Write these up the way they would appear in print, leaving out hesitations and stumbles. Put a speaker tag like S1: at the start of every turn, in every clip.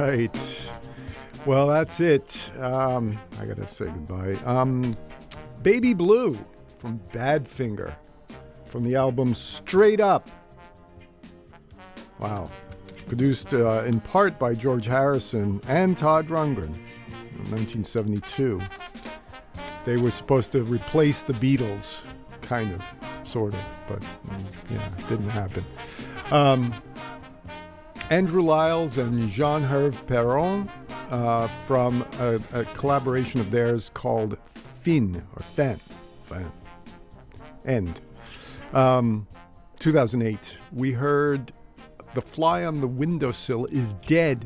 S1: right. Well, that's it. I gotta say goodbye. Baby Blue from Badfinger, from the album Straight Up. Wow. Produced in part by George Harrison and Todd Rundgren in 1972. They were supposed to replace the Beatles, kind of, sort of, but yeah, it didn't happen. Andrew Lyles and Jean-Hervé Perron from a collaboration of theirs called Fin, or Fin. End. 2008, we heard The Fly on the Windowsill Is Dead.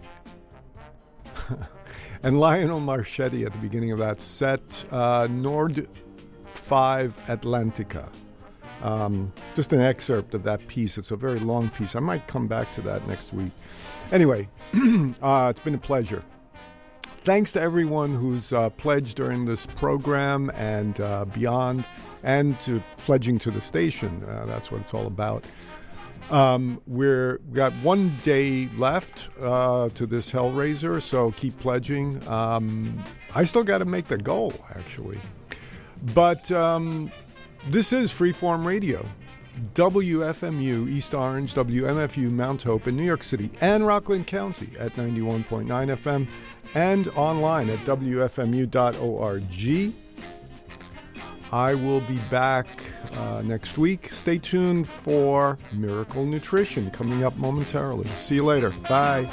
S1: And Lionel Marchetti at the beginning of that set, Nord 5 Atlantica. Just an excerpt of that piece. It's a very long piece. I might come back to that next week. Anyway, it's been a pleasure. Thanks to everyone who's pledged during this program and beyond, and to pledging to the station. That's what it's all about. We've got 1 day left to this Hellraiser, so keep pledging. I still got to make the goal, actually. But this is Freeform Radio, WFMU East Orange, WMFU Mount Hope in New York City and Rockland County at 91.9 FM and online at WFMU.org. I will be back next week. Stay tuned for Miracle Nutrition coming up momentarily. See you later. Bye.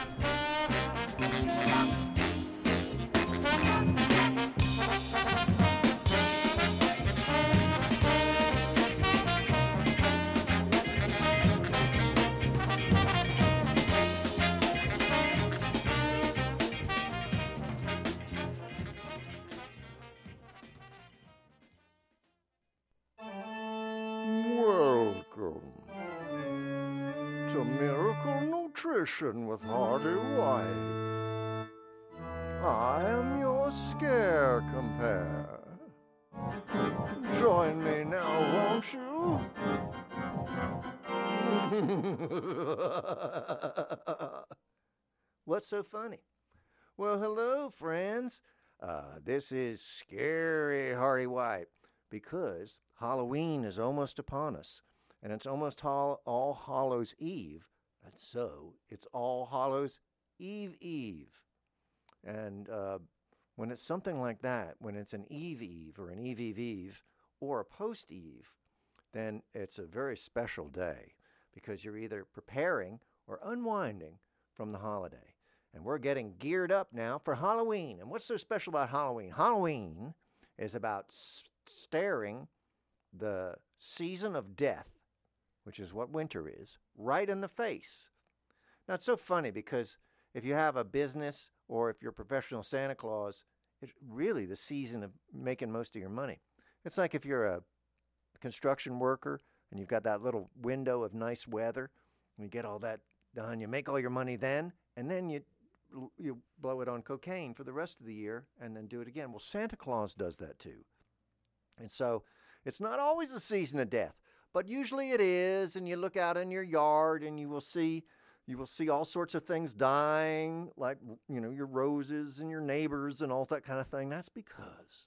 S2: With Hardy White. I am your scare compare. Join me now, won't you? What's so funny? Well, hello, friends. This is Scary Hardy White, because Halloween is almost upon us, and it's almost All Hallows Eve. And so it's All Hallows Eve. And when it's something like that, when it's an Eve or an Eve or a post-Eve, then it's a very special day, because you're either preparing or unwinding from the holiday. And we're getting geared up now for Halloween. And what's so special about Halloween? Halloween is about staring the season of death, which is what winter is, right in the face. Now, it's so funny, because if you have a business or if you're a professional Santa Claus, it's really the season of making most of your money. It's like if you're a construction worker and you've got that little window of nice weather, and you get all that done, you make all your money then, and then you blow it on cocaine for the rest of the year and then do it again. Well, Santa Claus does that too. And so it's not always the season of death, but usually it is, and you look out in your yard and you will see all sorts of things dying, like, your roses and your neighbors and all that kind of thing. That's because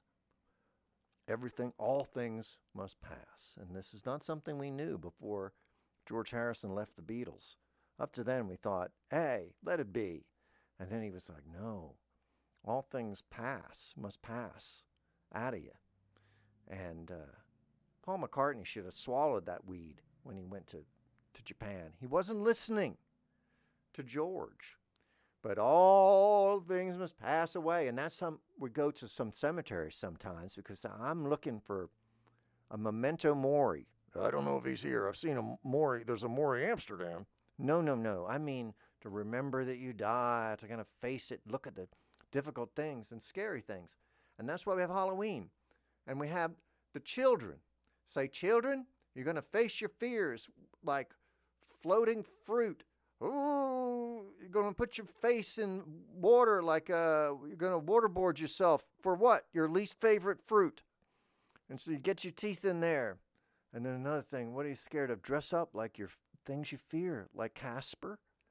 S2: all things must pass. And this is not something we knew before George Harrison left the Beatles. Up to then we thought, hey, let it be. And then he was like, no, all things must pass out of you. And Paul McCartney should have swallowed that weed when he went to Japan. He wasn't listening to George. But all things must pass away. And that's we go to some cemeteries sometimes, because I'm looking for a memento mori. I don't know if he's here. I've seen a Maury. There's a Maury Amsterdam. No. I mean, to remember that you die, to kind of face it, look at the difficult things and scary things. And that's why we have Halloween. And we have the children. Say, children, you're going to face your fears like floating fruit. Ooh, you're going to put your face in water like you're going to waterboard yourself for what? Your least favorite fruit. And so you get your teeth in there. And then another thing, what are you scared of? Dress up like your things you fear, like Casper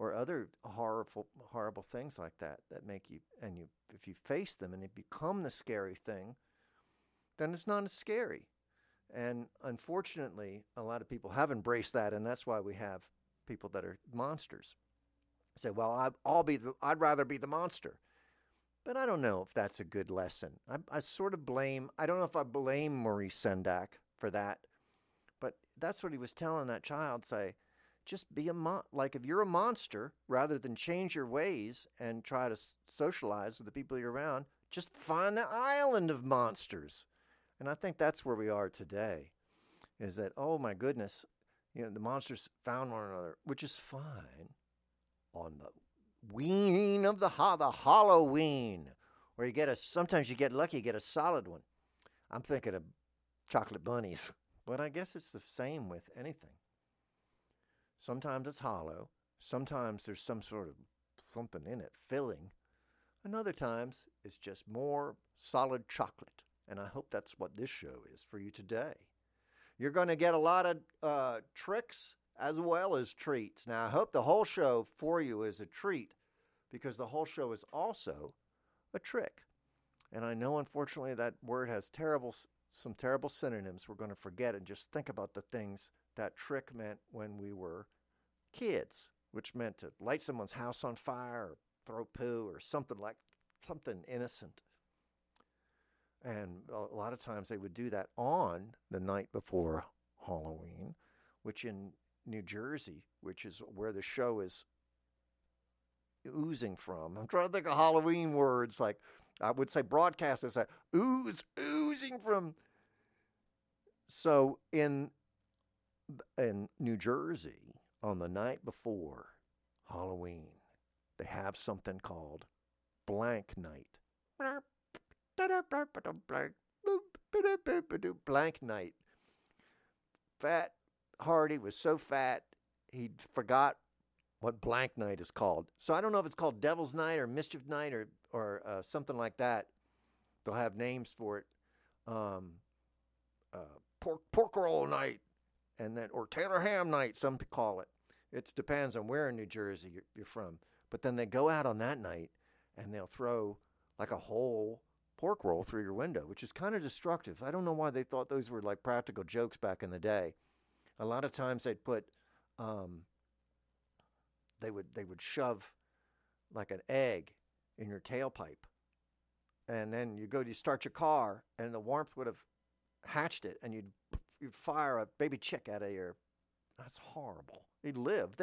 S2: or other horrible things like that make you, and if you face them and it become the scary thing, then it's not as scary. And unfortunately, a lot of people have embraced that, and that's why we have people that are monsters. Say, well, I'd rather be the monster. But I don't know if that's a good lesson. I sort of blame, I don't know if I blame Maurice Sendak for that, but that's what he was telling that child. Say, just be like if you're a monster, rather than change your ways and try to socialize with the people you're around, just find the island of monsters. And I think that's where we are today, is that, oh my goodness, the monsters found one another, which is fine on the ween of the Halloween, where sometimes you get lucky, you get a solid one. I'm thinking of chocolate bunnies, but I guess it's the same with anything. Sometimes it's hollow. Sometimes there's some sort of something in it, filling. And other times it's just more solid chocolate. And I hope that's what this show is for you today. You're going to get a lot of tricks as well as treats. Now, I hope the whole show for you is a treat, because the whole show is also a trick. And I know, unfortunately, that word has some terrible synonyms we're going to forget, and just think about the things that trick meant when we were kids, which meant to light someone's house on fire or throw poo or something innocent. And a lot of times they would do that on the night before Halloween, which in New Jersey, which is where the show is oozing from. I'm trying to think of Halloween words, like I would say broadcasters say oozing from. So in New Jersey, on the night before Halloween, they have something called Blank Night. Blank Night. Fat Hardy was so fat he forgot what Blank Night is called. So I don't know if it's called Devil's Night or Mischief Night or something like that. They'll have names for it. Pork roll night, and then, or Taylor ham night, some call it. It depends on where in New Jersey you're from. But then they go out on that night and they'll throw like a whole pork roll through your window, which is kind of destructive. I don't know why they thought those were like practical jokes back in the day. A lot of times they'd put, they would shove like an egg in your tailpipe, and then you start your car, and the warmth would have hatched it, and you'd fire a baby chick out of your. That's horrible. They'd live.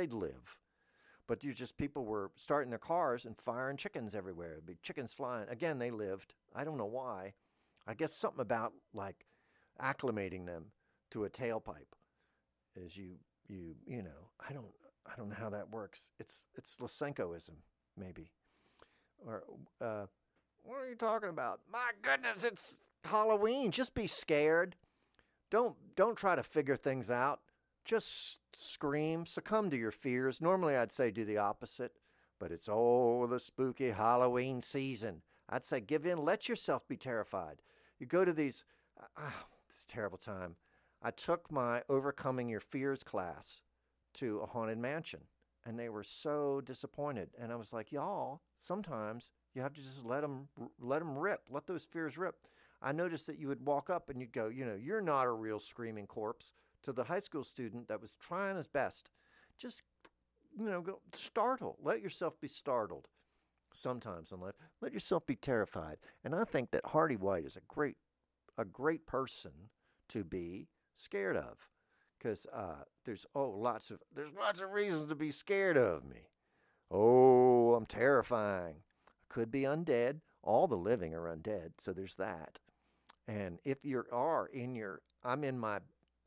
S2: But people were starting their cars and firing chickens everywhere. There'd be chickens flying. Again, they lived. I don't know why. I guess something about like acclimating them to a tailpipe is you know, I don't know how that works. It's Lysenkoism, maybe. Or what are you talking about? My goodness, it's Halloween. Just be scared. Don't try to figure things out. Just scream, succumb to your fears. Normally I'd say do the opposite, but it's the spooky Halloween season. I'd say give in, let yourself be terrified. You go to this terrible time. I took my Overcoming Your Fears class to a haunted mansion, and they were so disappointed. And I was like, y'all, sometimes you have to just let them rip, let those fears rip. I noticed that you would walk up and you'd go, you're not a real screaming corpse, to the high school student that was trying his best. Just, go startle. Let yourself be startled sometimes in life. Let yourself be terrified. And I think that Hardy White is a great person to be scared of, because there's lots of reasons to be scared of me. Oh, I'm terrifying. I could be undead. All the living are undead, so there's that. And if you are I'm in my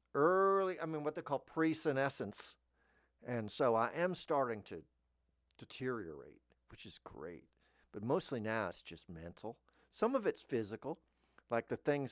S2: what they call pre-senescence. And so I am starting to deteriorate, which is great. But mostly now it's just mental. Some of it's physical, like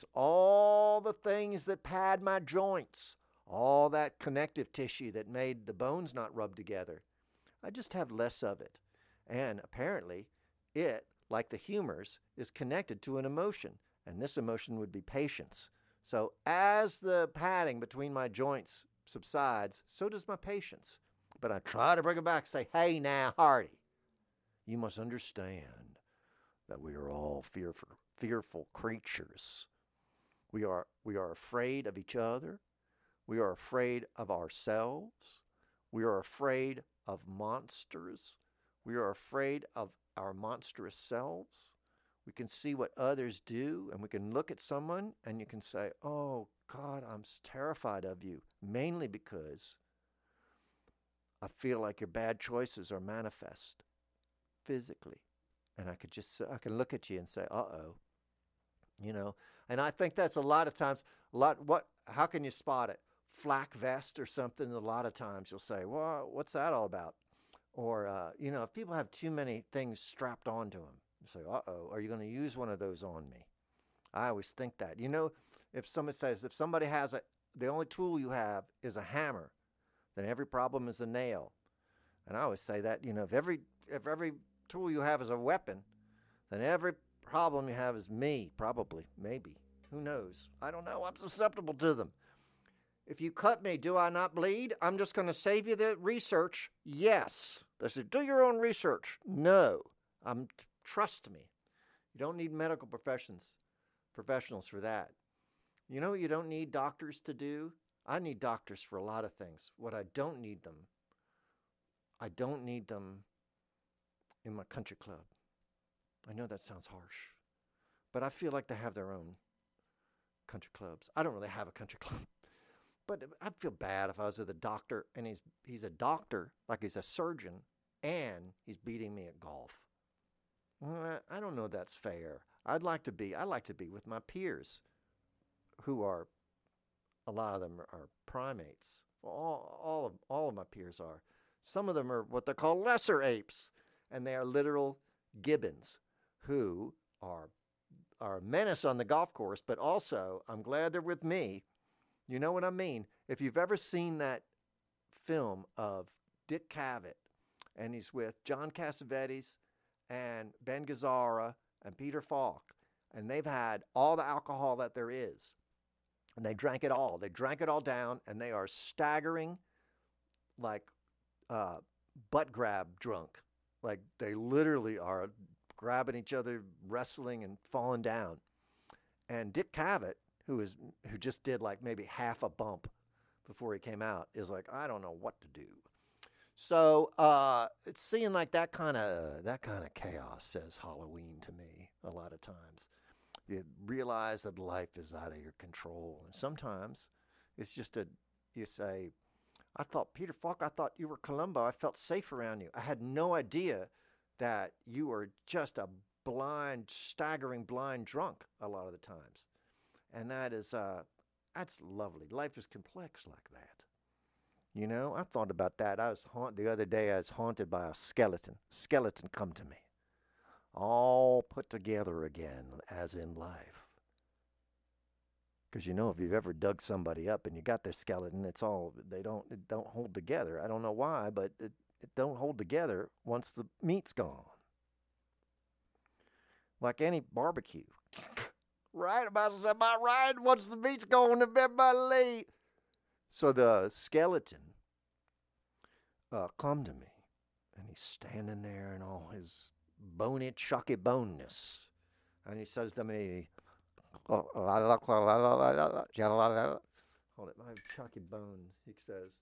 S2: all the things that pad my joints, all that connective tissue that made the bones not rub together. I just have less of it. And apparently it, like the humors, is connected to an emotion. And this emotion would be patience. So as the padding between my joints subsides, so does my patience. But I try to bring it back, say, hey now, Hardy, you must understand that we are all fearful creatures. We are afraid of each other. We are afraid of ourselves. We are afraid of monsters. We are afraid of our monstrous selves. We can see what others do, and we can look at someone and you can say, oh, God, I'm terrified of you, mainly because I feel like your bad choices are manifest physically. And I can look at you and say, uh-oh, And I think that's a lot of times, how can you spot it? Flak vest or something, a lot of times you'll say, well, what's that all about? Or, if people have too many things strapped onto them, you say, uh-oh, are you going to use one of those on me? I always think that. If somebody has the only tool you have is a hammer, then every problem is a nail. And I always say that, if every tool you have is a weapon, then every problem you have is me, probably, maybe. Who knows? I don't know. I'm susceptible to them. If you cut me, do I not bleed? I'm just going to save you the research. Yes. They said, do your own research. No. Trust me. You don't need medical professionals for that. You know what you don't need doctors to do? I need doctors for a lot of things. What I don't need them in my country club. I know that sounds harsh, but I feel like they have their own country clubs. I don't really have a country club, but I'd feel bad if I was with a doctor and he's a doctor, like he's a surgeon, and he's beating me at golf. I don't know that's fair. I like to be with my peers, who are, a lot of them are primates. All of my peers are. Some of them are what they call lesser apes, and they are literal gibbons, who are a menace on the golf course, but also, I'm glad they're with me. You know what I mean? If you've ever seen that film of Dick Cavett, and he's with John Cassavetes and Ben Gazzara and Peter Falk, and they've had all the alcohol that there is, and they drank it all. They drank it all down, and they are staggering like butt grab drunk. Like they literally are grabbing each other, wrestling and falling down. And Dick Cavett, who just did like maybe half a bump before he came out, is like, I don't know what to do. So it's seeing like that kind of chaos says Halloween to me a lot of times. You realize that life is out of your control, and sometimes it's just you say, I thought, Peter Falk, I thought you were Columbo. I felt safe around you. I had no idea that you were just a staggering blind drunk a lot of the times. And that's lovely. Life is complex like that. I thought about that. The other day I was haunted by a skeleton. Skeleton come to me. All put together again, as in life. Because if you've ever dug somebody up and you got their skeleton, it don't hold together. I don't know why, but it don't hold together once the meat's gone. Like any barbecue. Right about right once the meat's gone, everybody. So the skeleton come to me, and he's standing there in all his bony, chalky boneness, and he says to me, hold it, my chalky bones. He says,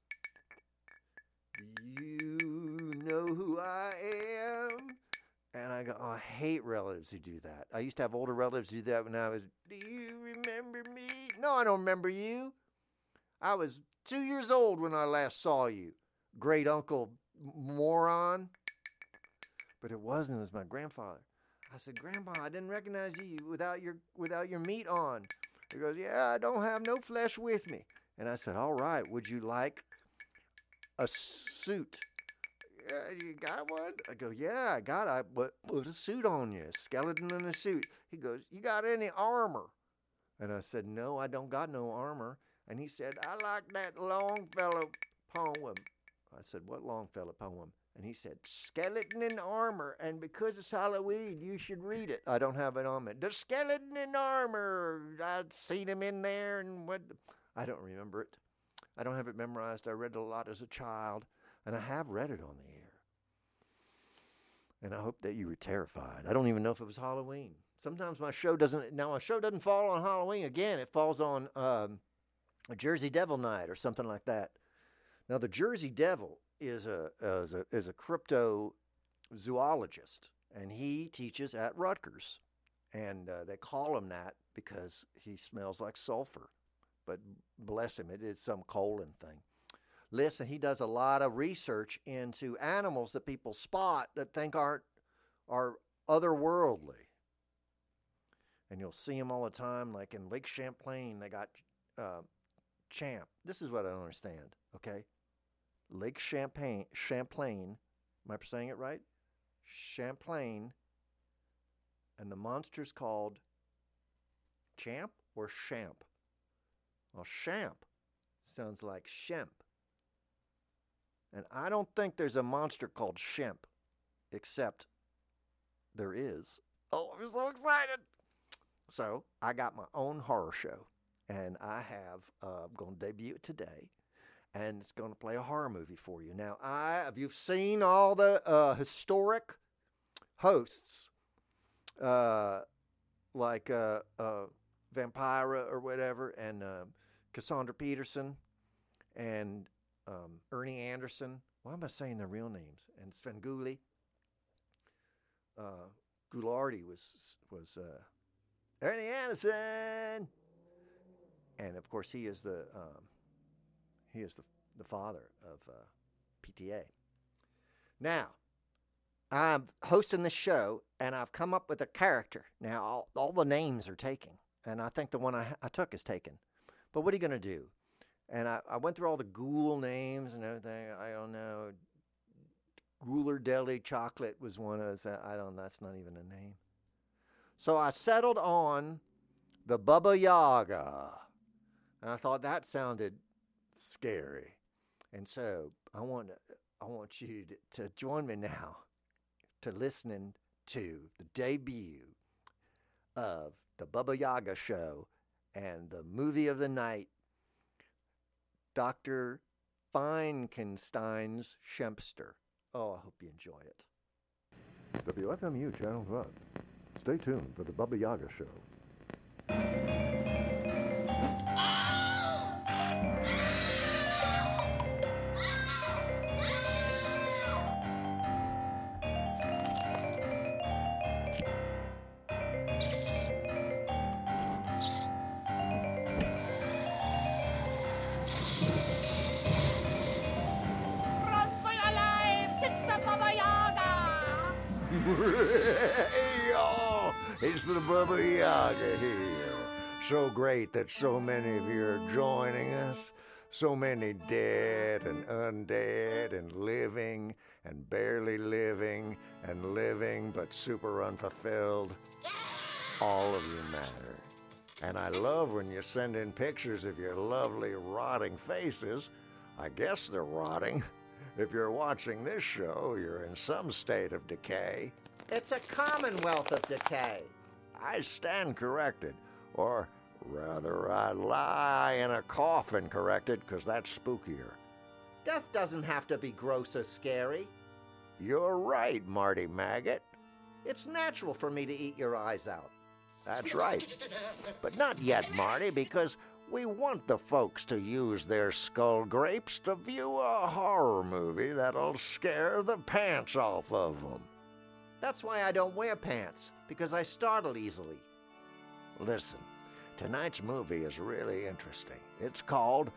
S2: you know who I am? And I go, I hate relatives who do that. I used to have older relatives do that when I was, do you remember me? No, I don't remember you. I was 2 years old when I last saw you, great uncle moron. But it wasn't. It was my grandfather. I said, Grandpa, I didn't recognize you without your meat on. He goes, yeah, I don't have no flesh with me. And I said, all right, would you like a suit? Yeah, you got one? I go, yeah, I got it. But put a suit on you, a skeleton in a suit. He goes, you got any armor? And I said, no, I don't got no armor. And he said, I like that Longfellow poem. I said, what Longfellow poem? And he said, Skeleton in Armor, and because it's Halloween, you should read it. I don't have it on me. The Skeleton in Armor. I'd seen him in there, and I don't remember it. I don't have it memorized. I read it a lot as a child. And I have read it on the air. And I hope that you were terrified. I don't even know if it was Halloween. Sometimes my show doesn't fall on Halloween. Again, it falls on a Jersey Devil night or something like that. Now, the Jersey Devil is a cryptozoologist, and he teaches at Rutgers. And they call him that because he smells like sulfur. But bless him, it is some colon thing. Listen, he does a lot of research into animals that people spot that think are otherworldly. And you'll see them all the time, like in Lake Champlain, they got Champ. This is what I don't understand, okay? Lake Champlain, am I saying it right? Champlain, and the monster's called Champ or Champ? Well, Champ sounds like Shemp. And I don't think there's a monster called Shemp, except there is. Oh, I'm so excited. So I got my own horror show, and I have going to debut it today, and it's going to play a horror movie for you. Now, have you seen all the historic hosts, like Vampira or whatever, and Cassandra Peterson, and Ernie Anderson? Why am I saying their real names? And Svengoolie. Ghoulardi was Ernie Anderson, and of course he is the father of PTA. Now, I'm hosting this show, and I've come up with a character. Now, all the names are taken, and I think the one I took is taken. But what are you going to do? And I went through all the ghoul names and everything. I don't know. Ghoular Deli Chocolate was one of those. That's not even a name. So I settled on the Baba Yaga. And I thought that sounded scary. And so I want you to join me now to listening to the debut of the Baba Yaga show and the movie of the night, Dr. Feinkenstein's Shempster. Oh, I hope you enjoy it. WFMU Channel 1. Stay tuned for the Baba Yaga show. It's the Baba Yaga here. So great that so many of you are joining us. So many dead and undead and living and barely living and living but super unfulfilled. All of you matter. And I love when you send in pictures of your lovely rotting faces. I guess they're rotting. If you're watching this show, you're in some state of decay. It's a commonwealth of decay. I stand corrected. Or rather, I lie in a coffin corrected, because that's spookier. Death doesn't have to be gross or scary. You're right, Marty Maggot. It's natural for me to eat your eyes out. That's right. But not yet, Marty, because we want the folks to use their skull grapes to view a horror movie that'll scare the pants off of them. That's why I don't wear pants, because I startle easily. Listen, tonight's movie is really interesting. It's called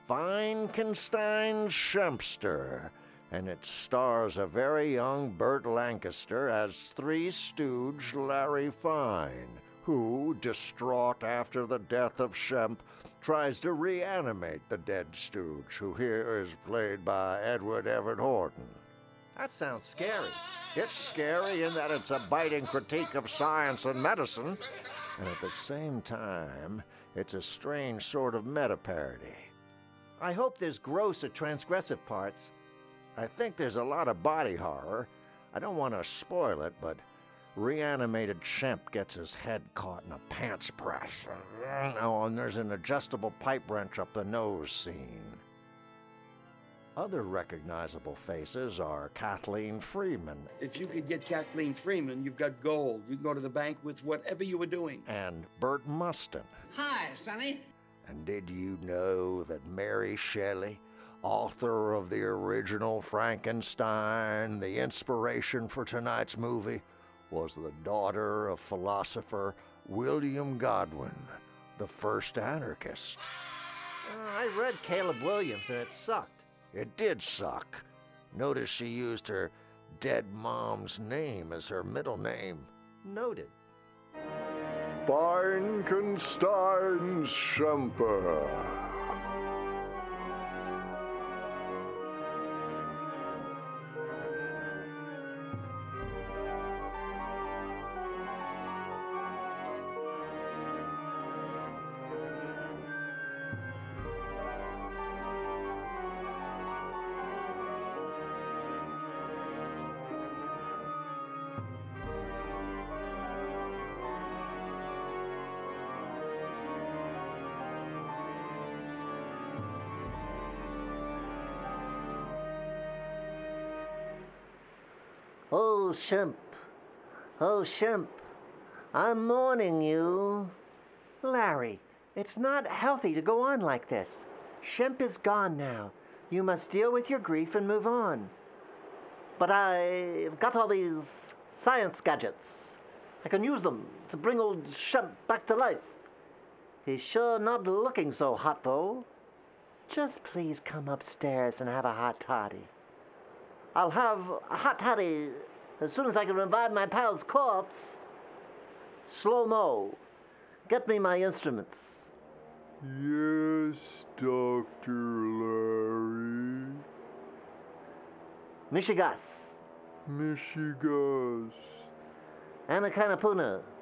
S2: Feinkenstein's Shempster, and it stars a very young Burt Lancaster as Three Stooge Larry Fine, who, distraught after the death of Shemp, tries to reanimate the dead Stooge, who here is played by Edward Everett Horton. That sounds scary. It's scary in that it's a biting critique of science and medicine, and at the same time, it's a strange sort of meta-parody. I hope there's gross or transgressive parts. I think there's a lot of body horror. I don't want to spoil it, but reanimated Shemp gets his head caught in a pants press. Oh, and there's an adjustable pipe wrench up the nose scene. Other recognizable faces are Kathleen Freeman
S3: If you could get Kathleen Freeman, you've got gold. You can go to the bank with whatever you were doing.
S2: and Bert Mustin.
S4: Hi, Sonny.
S2: And did you know that Mary Shelley, author of the original Frankenstein, the inspiration for tonight's movie, was the daughter of philosopher William Godwin, the first anarchist? I read Caleb Williams and it sucked. It did suck. Notice she used her dead mom's name as her middle name. Noted.
S1: Frankenstein's Schemper.
S5: Oh, Shemp. Oh, Shemp. I'm mourning you. Larry, it's not healthy to go on like this. Shemp is gone now. You must deal with your grief and move on. But I've got all these science gadgets. I can use them to bring old Shemp back to life. He's sure not looking so hot, though. Just please come upstairs and have a hot toddy. I'll have a hot toddy as soon as I can revive my pal's corpse. Slow-mo, get me my instruments.
S1: Yes, Dr. Larry.
S5: Michigas,
S1: Michigas.
S5: Anakanapuna,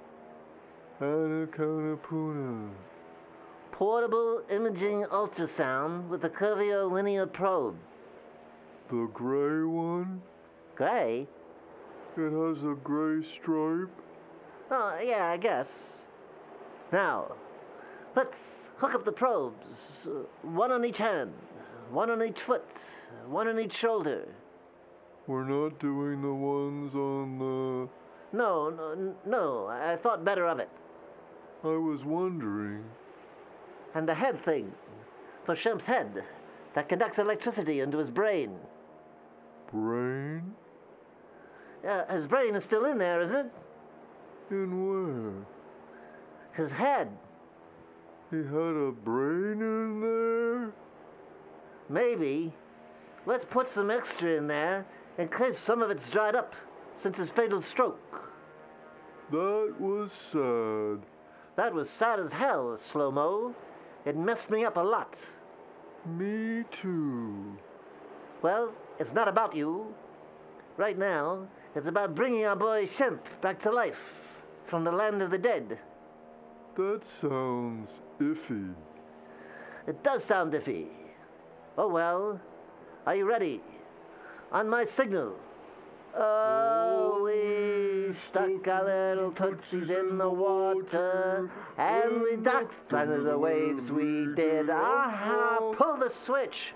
S1: Anakanapuna.
S5: portable imaging ultrasound with a curvilinear probe.
S1: The gray one?
S5: Gray?
S1: It has a gray stripe?
S5: Oh, yeah, I guess. Now, let's hook up the probes. One on each hand, one on each foot, one on each shoulder.
S1: We're not doing the ones on the...
S5: No, I thought better of it.
S1: I was wondering.
S5: And the head thing, for Shemp's head, that conducts electricity into his brain.
S1: Brain?
S5: His brain is still in there, isn't it?
S1: In where?
S5: His head.
S1: He had a brain in there?
S5: Maybe. Let's put some extra in there in case some of it's dried up since his fatal stroke.
S1: That was sad.
S5: That was sad as hell, Slow-mo. It messed me up a lot.
S1: Me too.
S5: Well, it's not about you. Right now, it's about bringing our boy Shemp back to life from the land of the dead.
S1: That sounds iffy.
S5: It does sound iffy. Oh well. Are you ready? On my signal. Oh, we stuck our little tootsies in the water, and we ducked under the waves we did. Aha! Pull the switch!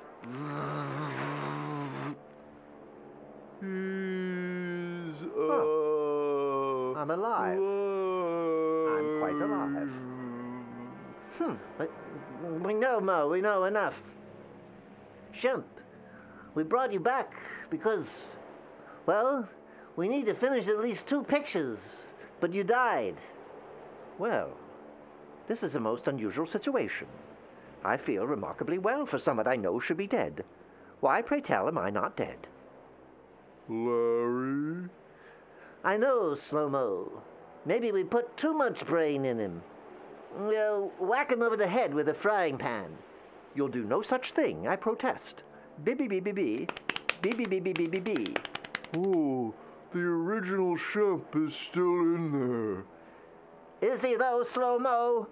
S1: He's
S5: I'm alive. I'm quite alive. We know, Mo. We know enough. Shemp, we brought you back because, well, we need to finish at least 2 pictures, but you died. Well, this is a most unusual situation. I feel remarkably well for someone I know should be dead. Why, pray tell, am I not dead?
S1: Larry?
S5: I know, Slow-mo. Maybe we put too much brain in him. Whack him over the head with a frying pan. You'll do no such thing, I protest. Bee-bee-bee-bee-bee. Bee-bee-bee-bee-bee-bee.
S1: Oh, the original Shemp is still in there.
S5: Is he though, Slow-mo?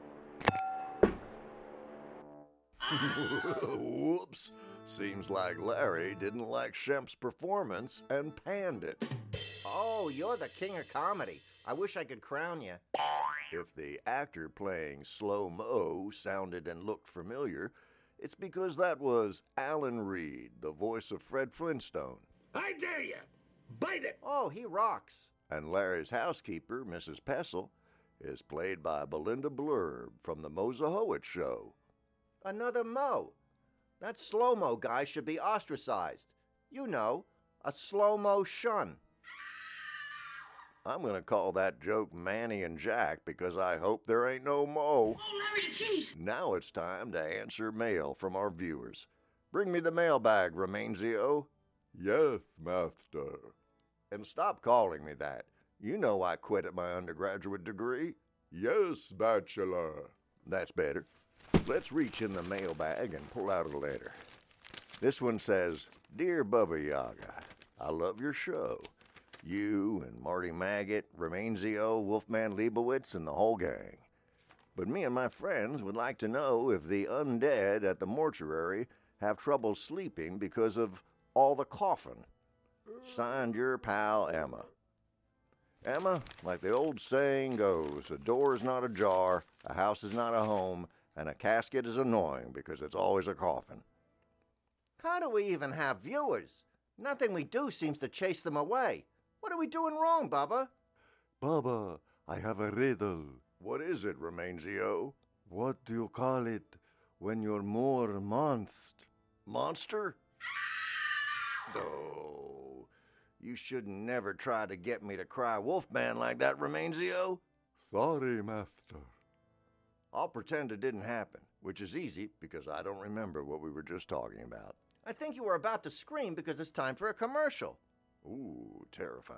S2: Whoops. Seems like Larry didn't like Shemp's performance and panned it. Oh, you're the king of comedy. I wish I could crown you. If the actor playing Slow-mo sounded and looked familiar, It's because that was Alan Reed, the voice of Fred Flintstone.
S4: I dare you! Bite it!
S2: Oh, he rocks. And Larry's housekeeper, Mrs. Pessel, is played by Belinda Blurb from the Mozahoet Show. Another Mo. That slow-mo guy should be ostracized. You know, a slow-mo shun. I'm going to call that joke Manny and Jack because I hope there ain't no Mo.
S4: Oh, Larry the cheese!
S2: Now it's time to answer mail from our viewers. Bring me the mailbag, Romenzio. Yes, master. And stop calling me that. You know I quit at my undergraduate degree. Yes, bachelor. That's better. Let's reach in the mailbag and pull out a letter. This one says, Dear Bubba Yaga, I love your show. You and Marty Maggot, Romenzio, Wolfman Leibowitz, and the whole gang. But me and my friends would like to know if the undead at the mortuary have trouble sleeping because of all the coughing. Signed, your pal, Emma. Emma, like the old saying goes, a door is not ajar, a house is not a home, and a casket is annoying because it's always a coffin. How do we even have viewers? Nothing we do seems to chase them away. What are we doing wrong, Bubba?
S6: Bubba, I have a riddle.
S2: What is it, Romenzio?
S6: What do you call it when you're more monster?
S2: Monster? Oh, you should never try to get me to cry Wolfman like that, Romenzio.
S6: Sorry, master.
S2: I'll pretend it didn't happen, which is easy because I don't remember what we were just talking about. I think you were about to scream because it's time for a commercial. Ooh, terrifying.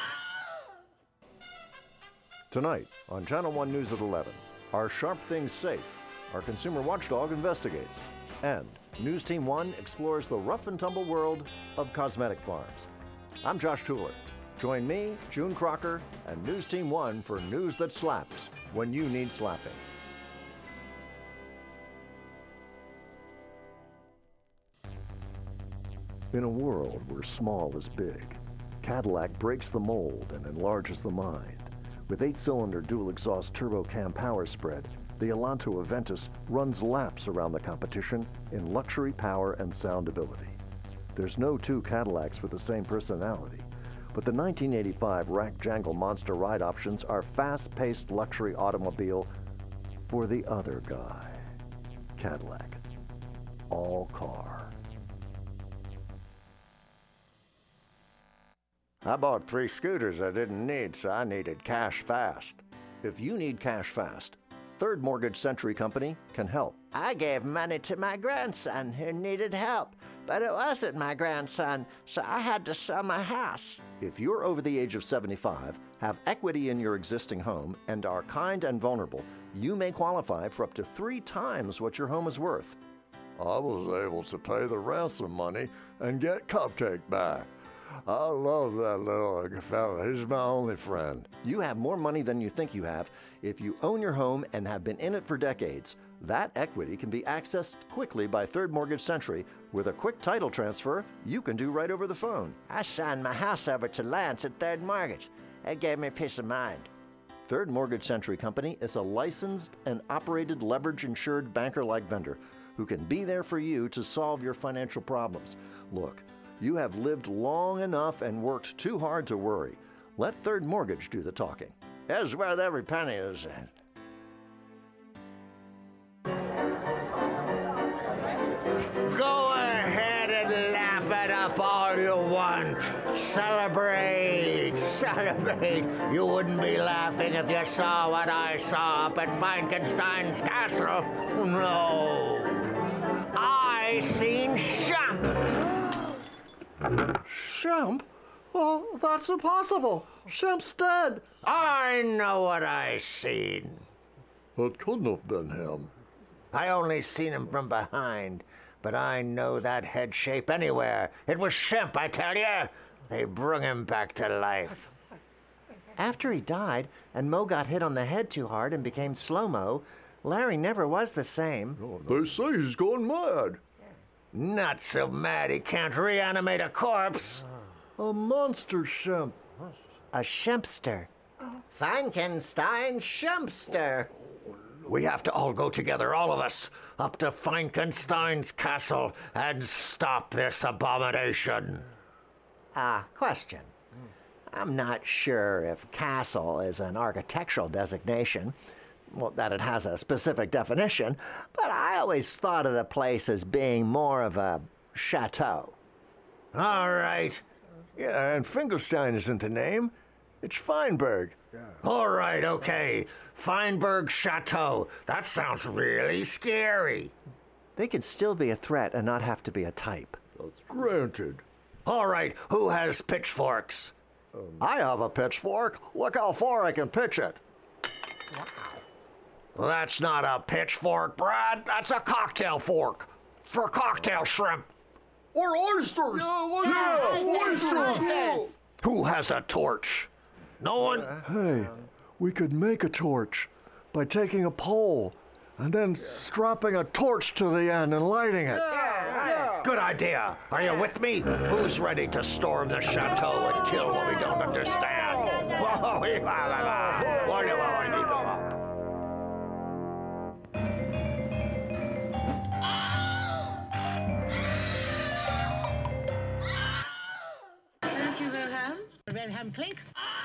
S2: Tonight on Channel 1 News at 11, are Sharp Things safe? Our consumer watchdog investigates. And News Team 1 explores the rough and tumble world of cosmetic farms. I'm Josh Tuller. Join me, June Crocker, and News Team 1 for news that slaps when you need slapping. In a world where small is big, Cadillac breaks the mold and enlarges the mind. With 8-cylinder dual-exhaust turbo-cam power spread, the Elanto Aventus runs laps around the competition in luxury power and soundability. There's no two Cadillacs with the same personality, but the 1985 Rack Jangle Monster ride options are fast-paced luxury automobile for the other guy. Cadillac. All car. I bought 3 scooters I didn't need, so I needed cash fast. If you need cash fast, Third Mortgage Century Company can help.
S5: I gave money to my grandson who needed help, but it wasn't my grandson, so I had to sell my house.
S2: If you're over the age of 75, have equity in your existing home, and are kind and vulnerable, you may qualify for up to 3 times what your home is worth.
S6: I was able to pay the ransom money and get Cupcake back. I love that little fella. He's my only friend.
S2: You have more money than you think you have. If you own your home and have been in it for decades, that equity can be accessed quickly by Third Mortgage Century. With a quick title transfer, you can do right over the phone.
S5: I signed my house over to Lance at Third Mortgage. It gave me peace of mind.
S2: Third Mortgage Century Company is a licensed and operated leverage-insured banker-like vendor who can be there for you to solve your financial problems. Look, you have lived long enough and worked too hard to worry. Let Third Mortgage do the talking. It's worth every penny, is it?
S7: Go ahead and laugh it up all you want. Celebrate, celebrate. You wouldn't be laughing if you saw what I saw up at Frankenstein's castle. No. I seen Shemp.
S2: Shemp? Oh, that's impossible. Shemp's dead.
S7: I know what I seen.
S6: It couldn't have been him.
S7: I only seen him from behind, but I know that head shape anywhere. It was Shemp, I tell you. They brung him back to life.
S5: After he died, and Mo got hit on the head too hard and became slow-mo, Larry never was the same.
S6: They say he's gone mad.
S7: Not so mad he can't reanimate a corpse.
S6: A monster Shemp.
S5: A Shempster. Frankenstein Shempster.
S7: We have to all go together, all of us, up to Frankenstein's castle and stop this abomination.
S5: Question. I'm not sure if castle is an architectural designation, well, that it has a specific definition, but I always thought of the place as being more of a chateau.
S7: All right.
S6: Yeah, and Finkelstein isn't the name. It's Feinberg.
S7: All right, okay. Feinberg Chateau. That sounds really scary.
S5: They could still be a threat and not have to be a type.
S6: Granted.
S7: All right, who has pitchforks?
S6: I have a pitchfork. Look how far I can pitch it.
S7: That's not a pitchfork, Brad. That's a cocktail fork. For cocktail shrimp.
S6: Or oysters.
S4: Oysters.
S7: Who has a torch? No one?
S6: Hey, we could make a torch by taking a pole and then strapping a torch to the end and lighting it.
S7: Good idea. Are you with me? Who's ready to storm the chateau and kill what we don't understand?
S4: Thank you, Wilhelm. Wilhelm Klink.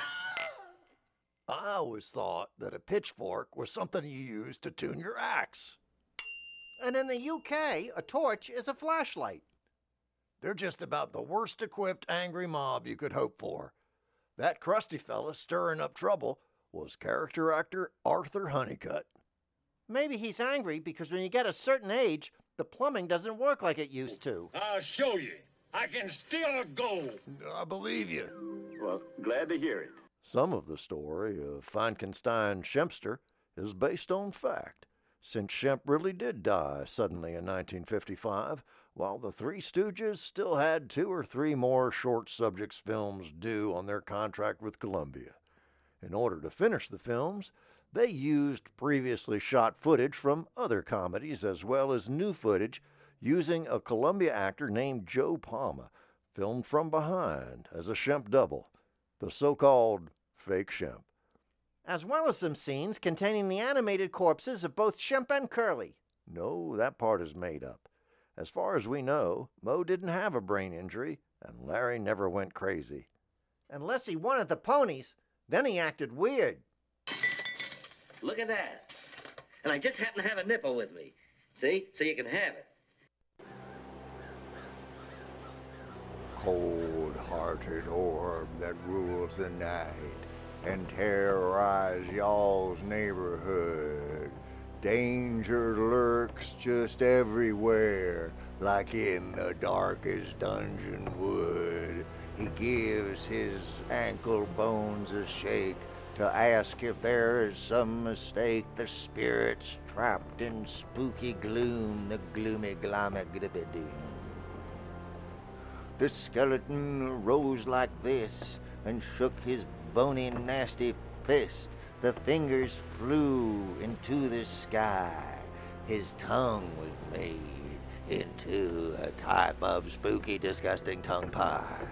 S6: I always thought that a pitchfork was something you used to tune your axe.
S2: And in the UK, a torch is a flashlight.
S6: They're just about the worst equipped angry mob you could hope for. That crusty fella stirring up trouble was character actor Arthur Honeycutt.
S2: Maybe he's angry because when you get a certain age, the plumbing doesn't work like it used to.
S4: I'll show you. I can steal gold.
S6: I believe you.
S8: Well, glad to hear it.
S6: Some of the story of Frankenstein Shempster is based on fact, since Shemp really did die suddenly in 1955, while the Three Stooges still had 2 or 3 more short subjects films due on their contract with Columbia. In order to finish the films, they used previously shot footage from other comedies as well as new footage using a Columbia actor named Joe Palma, filmed from behind as a Shemp double, the so-called fake Shemp.
S2: As well as some scenes containing the animated corpses of both Shemp and Curly.
S6: No, that part is made up. As far as we know, Moe didn't have a brain injury, and Larry never went crazy.
S2: Unless he wanted the ponies, then he acted weird.
S9: Look at that. And I just happen to have a nipple with me. See? So you can have it.
S6: Cold-hearted orb that rules the night and terrorize y'all's neighborhood. Danger lurks just everywhere, like in the darkest dungeon wood. He gives his ankle bones a shake to ask if there is some mistake. The spirits trapped in spooky gloom, the gloomy glamaglibidoom. The skeleton rose like this and shook his bony, nasty fist. The fingers flew into the sky. His tongue was made into a type of spooky, disgusting tongue pie.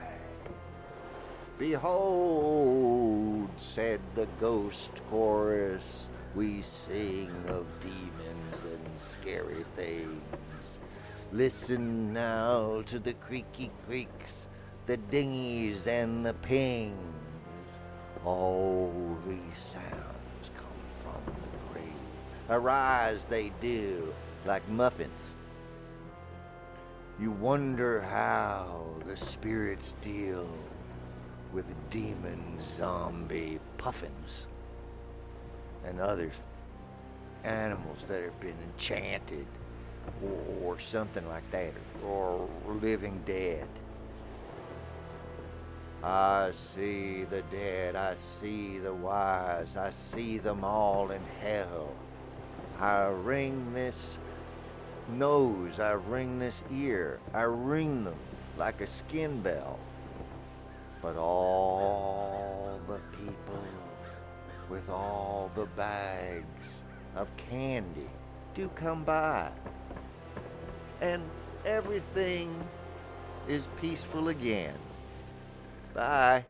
S6: Behold, said the ghost chorus, we sing of demons and scary things. Listen now to the creaky creaks, the dingies and the pings. All these sounds come from the grave. Arise they do, like muffins. You wonder how the spirits deal with demon zombie puffins and other animals that have been enchanted or something like that, or living dead. I see the dead, I see the wise, I see them all in hell. I wring this nose, I wring this ear, I wring them like a skin bell. But all the people with all the bags of candy do come by, and everything is peaceful again. Bye.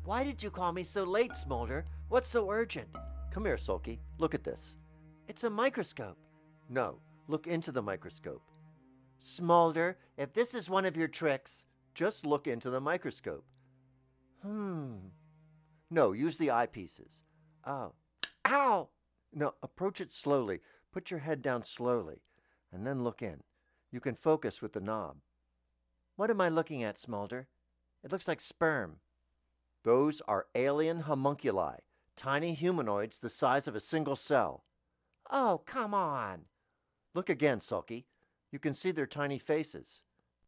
S2: Why did you call me so late, Smolder? What's so urgent? Come here, Sulky. Look at this. It's a microscope. No, look into the microscope. Smolder, if this is one of your tricks, just look into the microscope. No, use the eyepieces. Oh. Ow! No, approach it slowly. Put your head down slowly, and then look in. You can focus with the knob. What am I looking at, Smolder? It looks like sperm. Those are alien homunculi, tiny humanoids the size of a single cell. Oh, come on. Look again, Sulky. You can see their tiny faces.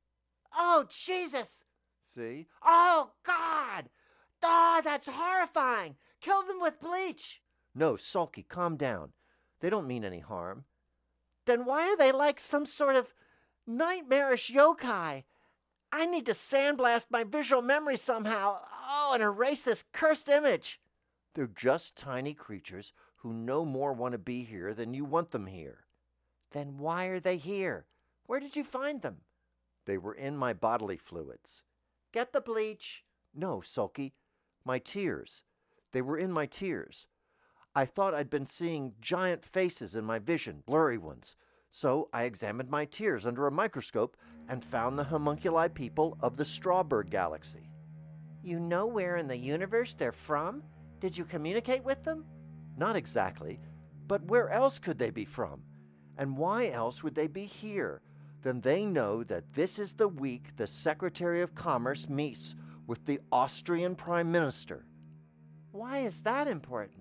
S5: Oh, Jesus!
S2: See?
S5: Oh, God! Oh, that's horrifying! Kill them with bleach!
S2: No, Sulky, calm down. They don't mean any harm.
S5: Then why are they like some sort of nightmarish yokai? I need to sandblast my visual memory somehow. Oh, and erase this cursed image.
S2: They're just tiny creatures who no more want to be here than you want them here.
S5: Then why are they here? Where did you find them?
S2: They were in my bodily fluids.
S5: Get the bleach.
S2: No, Sulky. My tears. They were in my tears. I thought I'd been seeing giant faces in my vision, blurry ones. So I examined my tears under a microscope and found the homunculi people of the Strawberg Galaxy.
S5: You know where in the universe they're from? Did you communicate with them?
S2: Not exactly, but where else could they be from? And why else would they be here? Then they know that this is the week the Secretary of Commerce meets with the Austrian Prime Minister.
S5: Why is that important?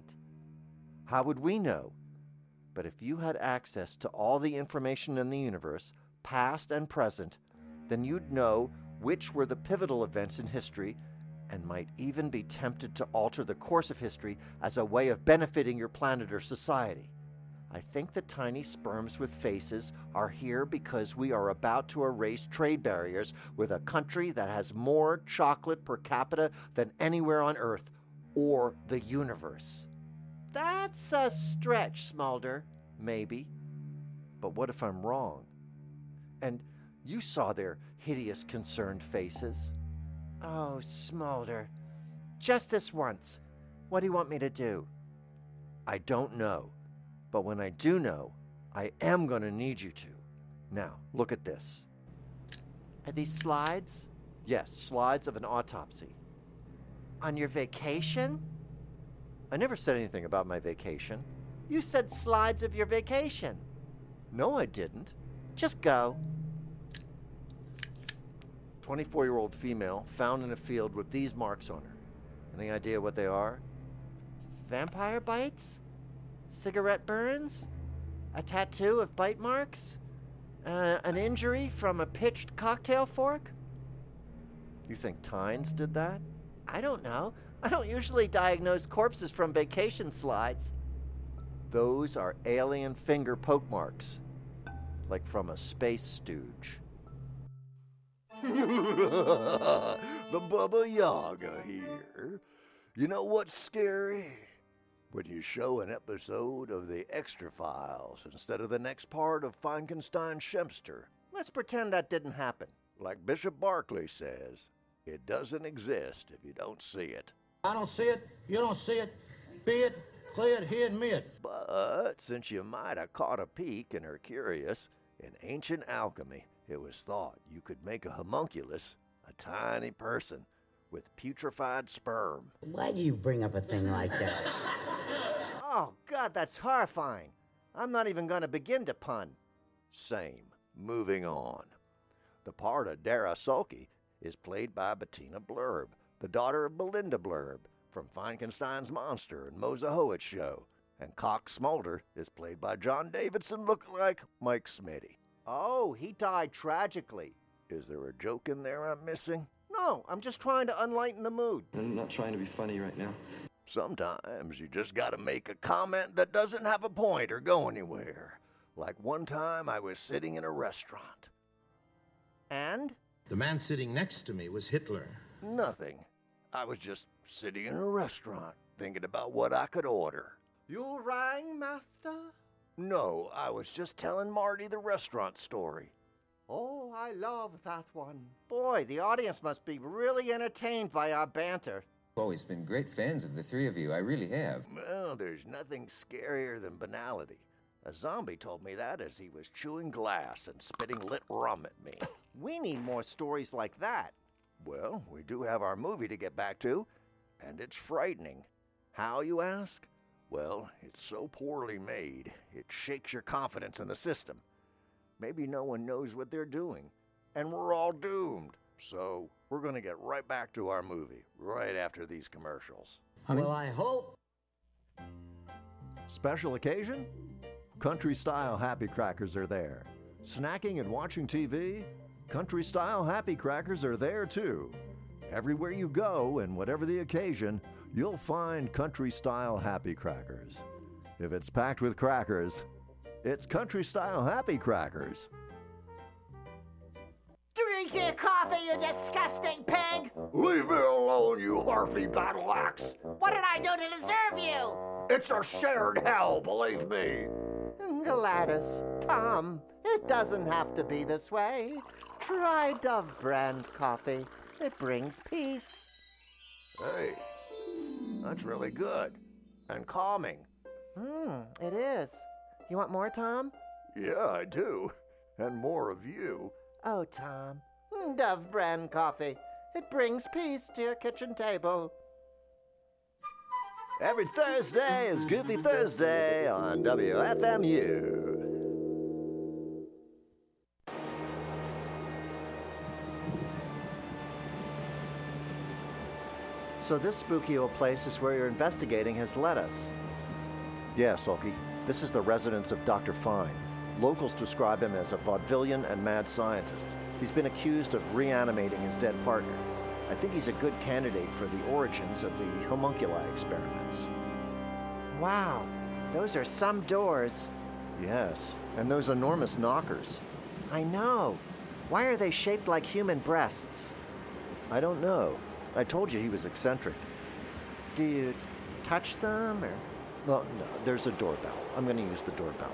S2: How would we know? But if you had access to all the information in the universe, past and present, then you'd know which were the pivotal events in history and might even be tempted to alter the course of history as a way of benefiting your planet or society. I think the tiny sperms with faces are here because we are about to erase trade barriers with a country that has more chocolate per capita than anywhere on Earth or the universe.
S5: That's a stretch, Smolder.
S2: Maybe. But what if I'm wrong? And you saw their hideous, concerned faces.
S5: Oh, Smolder. Just this once. What do you want me to do?
S2: I don't know. But when I do know, I am going to need you to. Now, look at this.
S5: Are these slides?
S2: Yes, slides of an autopsy.
S5: On your vacation?
S2: I never said anything about my vacation.
S5: You said slides of your vacation.
S2: No, I didn't.
S5: Just go.
S2: 24-year-old female found in a field with these marks on her. Any idea what they are?
S5: Vampire bites? Cigarette burns? A tattoo of bite marks? An injury from a pitched cocktail fork?
S2: You think Tynes did that?
S5: I don't know. I don't usually diagnose corpses from vacation slides.
S2: Those are alien finger poke marks, like from a space stooge. The Baba Yaga here. You know what's scary? When you show an episode of the Extra Files instead of the next part of Frankenstein Shempster.
S5: Let's pretend that didn't happen.
S6: Like Bishop Barclay says, it doesn't exist if you don't see it.
S10: I don't see it, you don't see it, be it, clear it, hear it, me it.
S6: But since you might have caught a peek and are curious, in ancient alchemy, it was thought you could make a homunculus, a tiny person, with putrefied sperm.
S11: Why do you bring up a thing like that?
S2: Oh, God, that's horrifying. I'm not even going to begin to pun.
S6: Same. Moving on. The part of Dara Sulky is played by Bettina Blurb, the daughter of Belinda Blurb, from Frankenstein's Monster and Mozahoet Show. And Cock Smolder is played by John Davidson lookalike Mike Smitty.
S2: Oh, he died tragically.
S6: Is there a joke in there I'm missing?
S2: No, I'm just trying to unlighten the mood.
S12: I'm not trying to be funny right now.
S6: Sometimes you just gotta make a comment that doesn't have a point or go anywhere. Like one time I was sitting in a restaurant.
S2: And?
S10: The man sitting next to me was Hitler.
S6: Nothing. I was just sitting in a restaurant, thinking about what I could order.
S2: You rang, master?
S6: No, I was just telling Marty the restaurant story.
S2: Oh, I love that one. Boy, the audience must be really entertained by our banter.
S13: Always been great fans of the three of you. I really have.
S2: Well, there's nothing scarier than banality. A zombie told me that as he was chewing glass and spitting lit rum at me.
S6: We need more stories like that.
S2: Well, we do have our movie to get back to, and it's frightening. How, you ask? Well, it's so poorly made, it shakes your confidence in the system. Maybe no one knows what they're doing, and we're all doomed. So, we're going to get right back to our movie, right after these commercials.
S11: Well, I hope.
S2: Special occasion? Country-style Happy Crackers are there. Snacking and watching TV? Country-style Happy Crackers are there too. Everywhere you go, and whatever the occasion, you'll find country-style Happy Crackers. If it's packed with crackers, it's country-style Happy Crackers.
S5: Drink your coffee, you disgusting pig!
S6: Leave me alone, you harpy battle axe!
S5: What did I do to deserve you?
S6: It's a shared hell, believe me!
S5: Gladys, Tom, it doesn't have to be this way. Try Dove brand coffee. It brings peace.
S2: Hey, that's really good. And calming.
S5: It is. You want more, Tom?
S2: Yeah, I do. And more of you.
S5: Oh, Tom. Dove brand coffee. It brings peace to your kitchen table.
S2: Every Thursday is Goofy Thursday on WFMU.
S6: So this spooky old place is where your investigating has led us. Yeah, Sulky. This is the residence of Dr. Fine. Locals describe him as a vaudevillian and mad scientist. He's been accused of reanimating his dead partner. I think he's a good candidate for the origins of the homunculi experiments.
S5: Wow, those are some doors.
S6: Yes, and those enormous knockers.
S5: I know. Why are they shaped like human breasts?
S6: I don't know. I told you he was eccentric.
S5: Do you touch them, or?
S6: Well, no, there's a doorbell. I'm going to use the doorbell.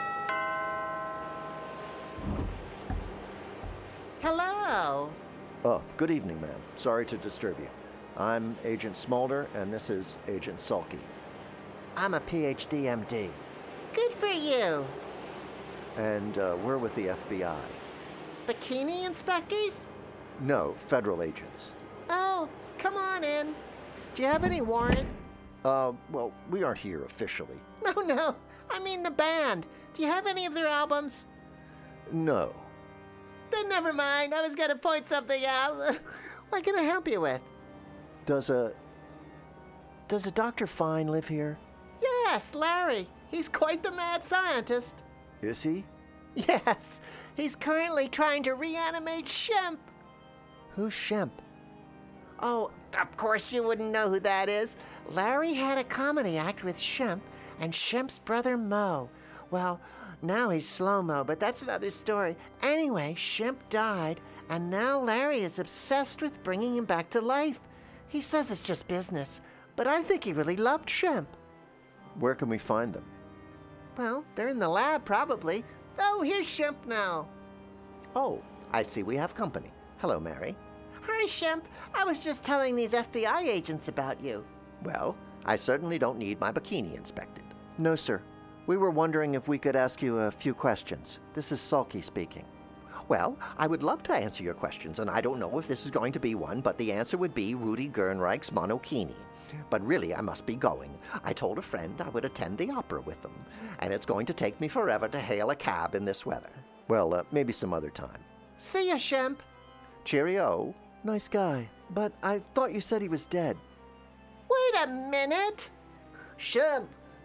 S5: Hello.
S6: Oh, good evening, ma'am. Sorry to disturb you. I'm Agent Smolder, and this is Agent Sulky.
S5: I'm a PhD MD. Good for you.
S6: And we're with the FBI.
S5: Bikini inspectors?
S6: No, federal agents.
S5: Oh, come on in. Do you have any warrant?
S6: Well, we aren't here officially.
S5: No. I mean the band. Do you have any of their albums?
S6: No.
S5: Then never mind. I was going to point something out. What can I help you with?
S6: Does a Dr. Fine live here?
S5: Yes, Larry. He's quite the mad scientist.
S6: Is he?
S5: Yes. He's currently trying to reanimate Shemp.
S6: Who's Shemp?
S5: Oh, of course you wouldn't know who that is. Larry had a comedy act with Shemp and Shemp's brother Mo. Well, now he's slow-mo, but that's another story. Anyway, Shemp died, and now Larry is obsessed with bringing him back to life. He says it's just business, but I think he really loved Shemp.
S6: Where can we find them?
S5: Well, they're in the lab, probably. Oh, here's Shemp now.
S6: Oh, I see we have company. Hello, Mary.
S5: Hi, Shemp. I was just telling these FBI agents about you.
S6: Well, I certainly don't need my bikini inspected. No, sir. We were wondering if we could ask you a few questions. This is Sulky speaking. Well, I would love to answer your questions, and I don't know if this is going to be one, but the answer would be Rudy Gernreich's Monokini. But really, I must be going. I told a friend I would attend the opera with them, and it's going to take me forever to hail a cab in this weather. Well, maybe some other time.
S5: See ya, Shemp.
S6: Cheerio. Nice guy, but I thought you said he was dead.
S5: Wait a minute.
S7: Shemp!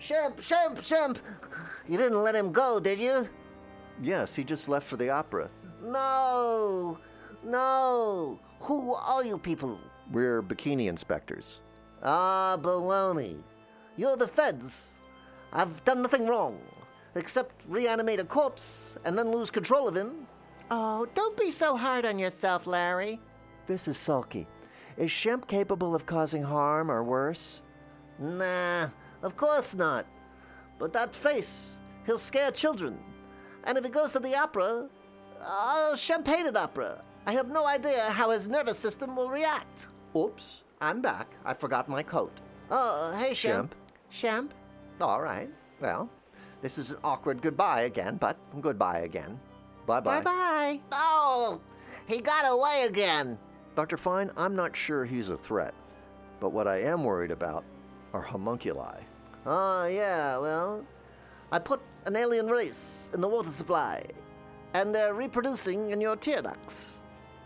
S7: You didn't let him go, did you?
S6: Yes, he just left for the opera.
S7: No. Who are you people?
S6: We're bikini inspectors.
S7: Ah, baloney. You're the feds. I've done nothing wrong, except reanimate a corpse and then lose control of him.
S5: Oh, don't be so hard on yourself, Larry.
S6: This is Sulky. Is Shemp capable of causing harm or worse?
S7: Nah, of course not. But that face, he'll scare children. And if he goes to the opera, Shemp hated opera. I have no idea how his nervous system will react.
S6: Oops,
S2: I'm back. I forgot my coat.
S5: Hey, Shemp. Shemp?
S2: All right. Well, this is an awkward goodbye again, but goodbye again. Bye-bye.
S5: Bye-bye. Oh, he got away again.
S2: Dr. Fine, I'm not sure he's a threat, but what I am worried about are homunculi.
S5: Oh, yeah, well, I put an alien race in the water supply, and they're reproducing in your tear ducts.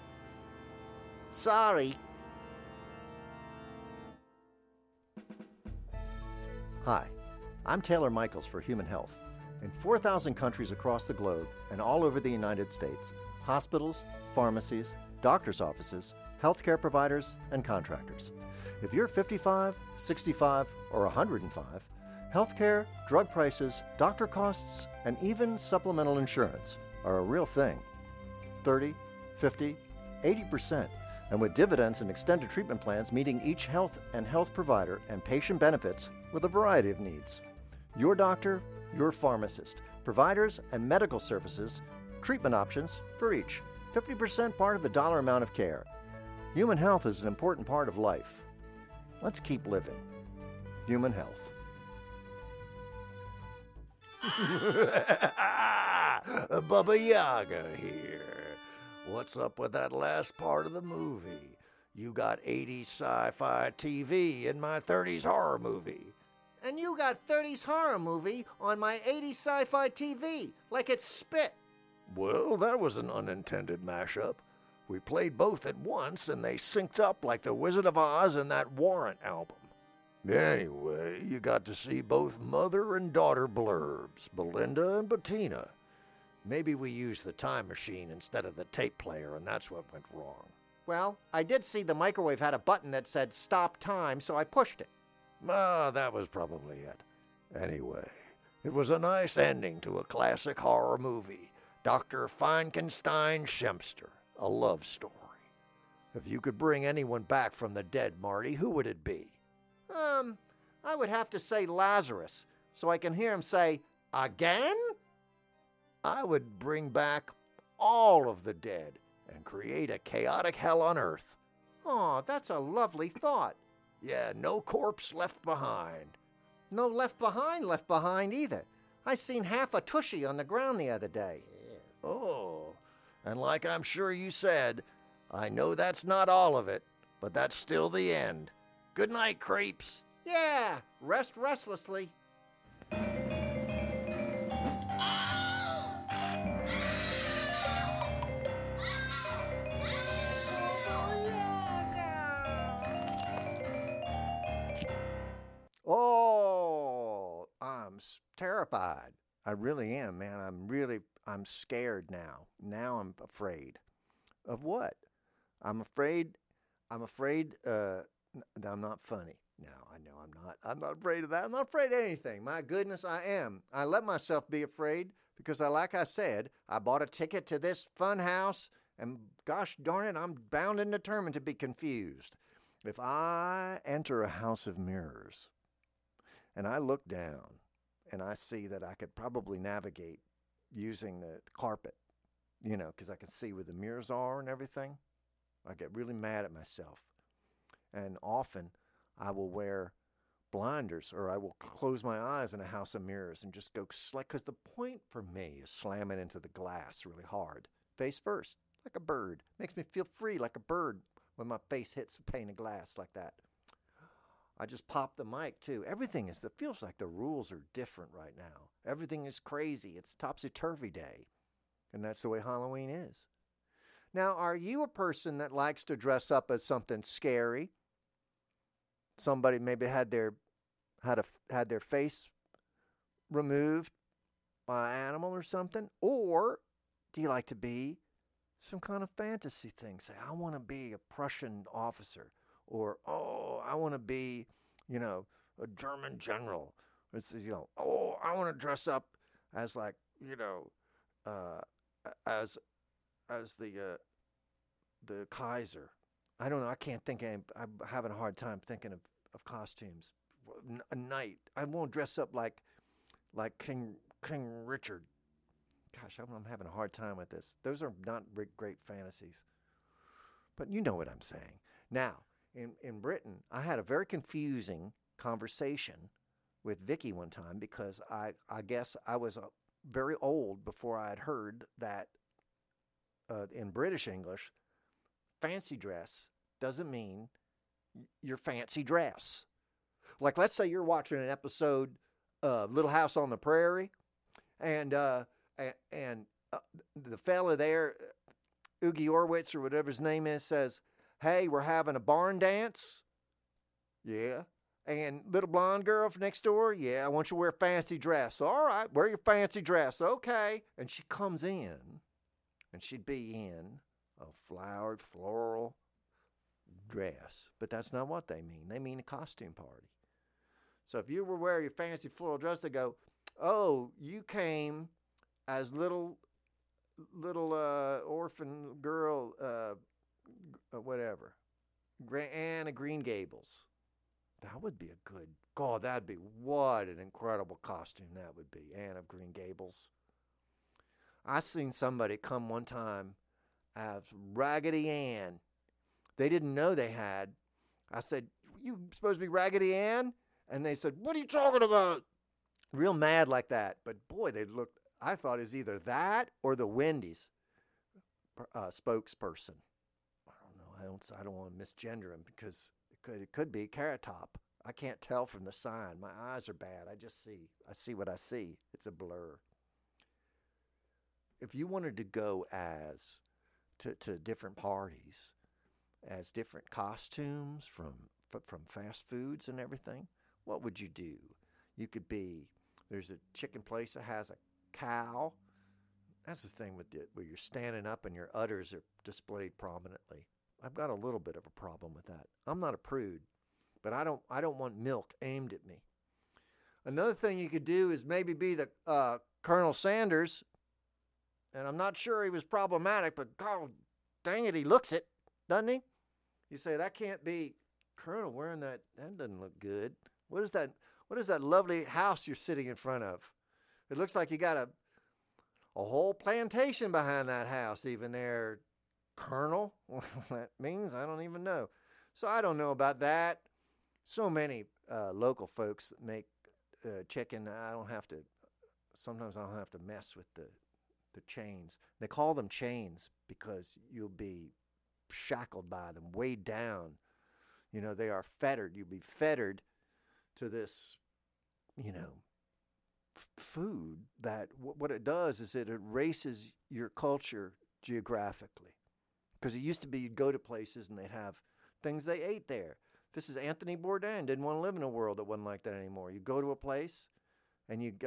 S5: Sorry.
S2: Hi, I'm Taylor Michaels for Human Health. In 4,000 countries across the globe and all over the United States, hospitals, pharmacies, doctors' offices, healthcare providers, and contractors. If you're 55, 65, or 105, healthcare, drug prices, doctor costs, and even supplemental insurance are a real thing. 30, 50, 80%, and with dividends and extended treatment plans meeting each health and health provider and patient benefits with a variety of needs. Your doctor, your pharmacist, providers and medical services, treatment options for each. 50% part of the dollar amount of care. Human health is an important part of life. Let's keep living. Human health.
S6: Baba Yaga here. What's up with that last part of the movie? You got 80s sci-fi TV in my 30s horror movie.
S2: And you got 30s horror movie on my 80s sci-fi TV, like it's spit.
S6: Well, that was an unintended mashup. We played both at once, and they synced up like the Wizard of Oz and that Warrant album. Anyway, you got to see both mother and daughter blurbs, Belinda and Bettina. Maybe we used the time machine instead of the tape player, and that's what went wrong.
S2: Well, I did see the microwave had a button that said stop time, so I pushed it.
S6: That was probably it. Anyway, it was a nice ending to a classic horror movie, Dr. Frankenstein Shempster, a love story. If you could bring anyone back from the dead, Marty, who would it be?
S2: I would have to say Lazarus, so I can hear him say, again?
S6: I would bring back all of the dead and create a chaotic hell on Earth.
S2: Oh, that's a lovely thought.
S6: Yeah, no corpse left behind.
S2: No left behind either. I seen half a tushy on the ground the other day.
S6: Oh, and like I'm sure you said, I know that's not all of it, but that's still the end. Good night, creeps.
S2: Yeah, rest restlessly. Oh, I'm terrified. I really am, man. I'm scared now. Now I'm afraid. Of what? I'm afraid that I'm not funny. No, I know I'm not. I'm not afraid of that. I'm not afraid of anything. My goodness, I am. I let myself be afraid because like I said, I bought a ticket to this fun house, and gosh darn it, I'm bound and determined to be confused. If I enter a house of mirrors and I look down and I see that I could probably navigate using the carpet, because I can see where the mirrors are and everything, I get really mad at myself. And often I will wear blinders, or I will close my eyes in a house of mirrors and just go because the point for me is slamming into the glass really hard, face first, like a bird. Makes me feel free like a bird when my face hits a pane of glass like that. I just pop the mic too. Everything it feels like the rules are different right now. Everything is crazy. It's topsy-turvy day. And that's the way Halloween is. Now, are you a person that likes to dress up as something scary? Somebody maybe had their face removed by an animal or something? Or do you like to be some kind of fantasy thing? Say, I want to be a Prussian officer, or I want to be, a German general. It's I want to dress up as like, as the Kaiser. I don't know. I can't think. I'm having a hard time thinking of costumes. A knight. I won't dress up like King Richard. Gosh, I'm having a hard time with this. Those are not great fantasies. But you know what I'm saying. Now, in Britain, I had a very confusing conversation with Vicky one time because I guess I was very old before I had heard that in British English, fancy dress doesn't mean your fancy dress. Like, let's say you're watching an episode of Little House on the Prairie, and the fella there, Oogie Orwitz or whatever his name is, says, "Hey, we're having a barn dance." Yeah. And little blonde girl from next door, yeah, I want you to wear a fancy dress. All right, wear your fancy dress. Okay. And she comes in, and she'd be in a flowered, floral dress. But that's not what they mean. They mean a costume party. So if you were wearing your fancy floral dress, they go, "Oh, you came as little orphan girl, whatever, Anne of Green Gables." That would be a good, God, that'd be, what an incredible costume that would be, Anne of Green Gables. I seen somebody come one time as Raggedy Ann. They didn't know they had. I said, "You supposed to be Raggedy Ann?" And they said, "What are you talking about?" Real mad like that. But boy, they looked, I thought it was either that or the Wendy's spokesperson. I don't know. I don't want to misgender him because it could be Carrot Top. I can't tell from the sign. My eyes are bad. I see what I see. It's a blur. If you wanted to go to different parties as different costumes from fast foods and everything, what would you do? You could be, there's a chicken place that has a cow. That's the thing where you're standing up and your udders are displayed prominently. I've got a little bit of a problem with that. I'm not a prude, but I don't want milk aimed at me. Another thing you could do is maybe be the Colonel Sanders, and I'm not sure he was problematic, but God dang it, he looks it, doesn't he? You say, that can't be Colonel wearing that. That doesn't look good. What is that lovely house you're sitting in front of? It looks like you got a whole plantation behind that house, even there, Colonel. What that means, I don't even know. So I don't know about that. So many local folks that make chicken, sometimes I don't have to mess with the chains. They call them chains because you'll be shackled by them, weighed down. You know, they are fettered. You'll be fettered to this, food that what it does is it erases your culture geographically. Because it used to be you'd go to places and they'd have things they ate there. This is Anthony Bourdain. Didn't want to live in a world that wasn't like that anymore. You go to a place and you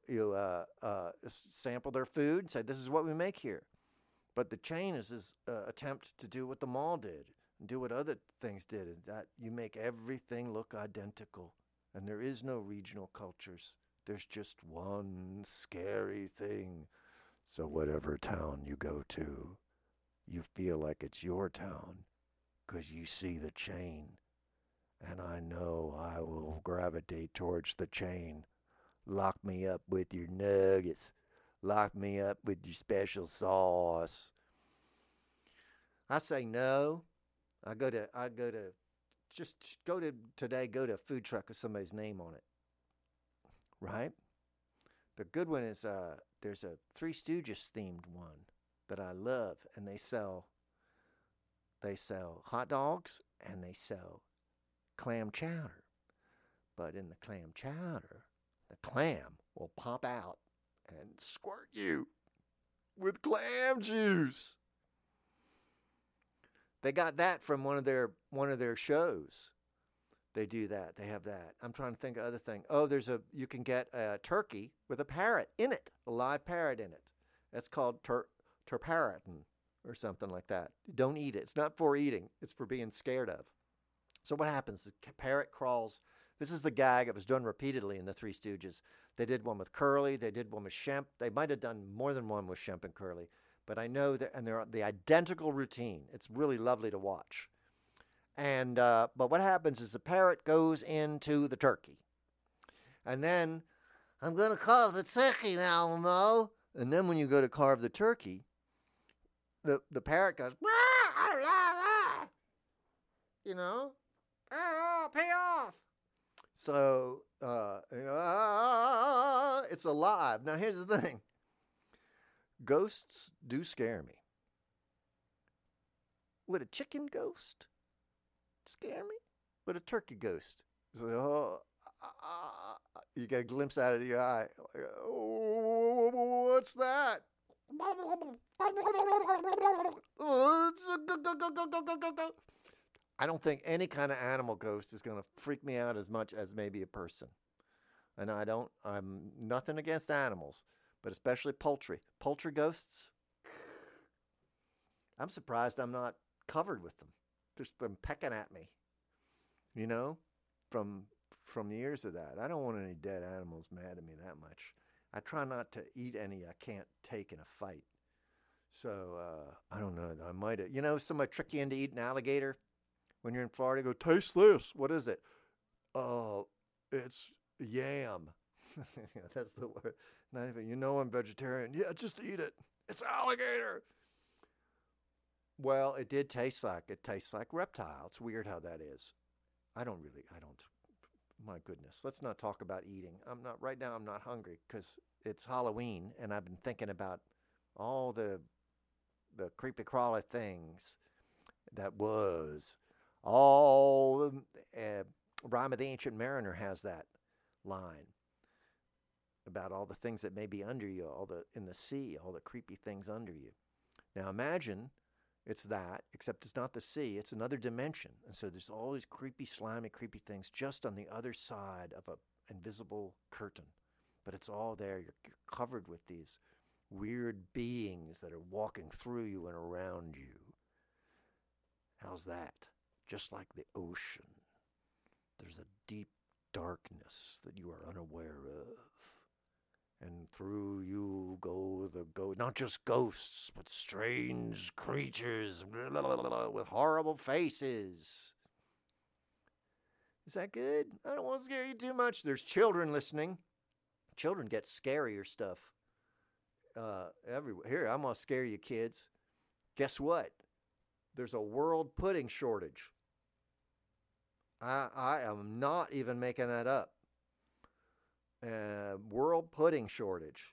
S2: sample their food and say, "This is what we make here." But the chain is this attempt to do what the mall did and do what other things did, is that you make everything look identical. And there is no regional cultures. There's just one scary thing. So whatever town you go to, you feel like it's your town because you see the chain. And I know I will gravitate towards the chain. Lock me up with your nuggets. Lock me up with your special sauce. I say no. Go to a food truck with somebody's name on it. Right? The good one is there's a Three Stooges themed one that I love, and they sell hot dogs and they sell clam chowder. But in the clam chowder, the clam will pop out and squirt you with clam juice. They got that from one of their shows. They do that. They have that. I'm trying to think of other thing. Oh, you can get a turkey with a parrot in it, a live parrot in it. That's called turparatin or something like that. Don't eat it. It's not for eating. It's for being scared of. So what happens? The parrot crawls. This is the gag that was done repeatedly in the Three Stooges. They did one with Curly. They did one with Shemp. They might have done more than one with Shemp and Curly. But I know that, and they're the identical routine. It's really lovely to watch. And but what happens is the parrot goes into the turkey. And then, "I'm going to carve the turkey now, Mo." And then when you go to carve the turkey, the parrot goes, "Rah, rah, rah." Pay off. So it's alive. Now here's the thing. Ghosts do scare me. Would a chicken ghost scare me? Would a turkey ghost? So, you get a glimpse out of your eye. Oh, what's that? I don't think any kind of animal ghost is going to freak me out as much as maybe a person. And I'm nothing against animals, but especially poultry. Poultry ghosts, I'm surprised I'm not covered with them. Just them pecking at me, from years of that. I don't want any dead animals mad at me that much. I try not to eat any I can't take in a fight. So, I don't know. I might have, somebody trick you into eating alligator when you're in Florida. Go, taste this. What is it? Oh, it's yam. That's the word. Not even, I'm vegetarian. Yeah, just eat it. It's alligator. Well, it tastes like reptile. It's weird how that is. My goodness. Let's not talk about eating. Right now I'm not hungry because it's Halloween and I've been thinking about all the creepy crawly things that was. Rhyme of the Ancient Mariner has that line about all the things that may be under you, in the sea, all the creepy things under you. Now imagine it's that, except it's not the sea, it's another dimension. And so there's all these creepy, slimy, creepy things just on the other side of an invisible curtain. But it's all there. You're covered with these weird beings that are walking through you and around you. How's that? Just like the ocean, there's a deep darkness that you are unaware of. And through you go not just ghosts, but strange creatures with horrible faces. Is that good? I don't want to scare you too much. There's children listening. Children get scarier stuff everywhere. Here, I'm going to scare you, kids. Guess what? There's a world pudding shortage. I am not even making that up. World pudding shortage.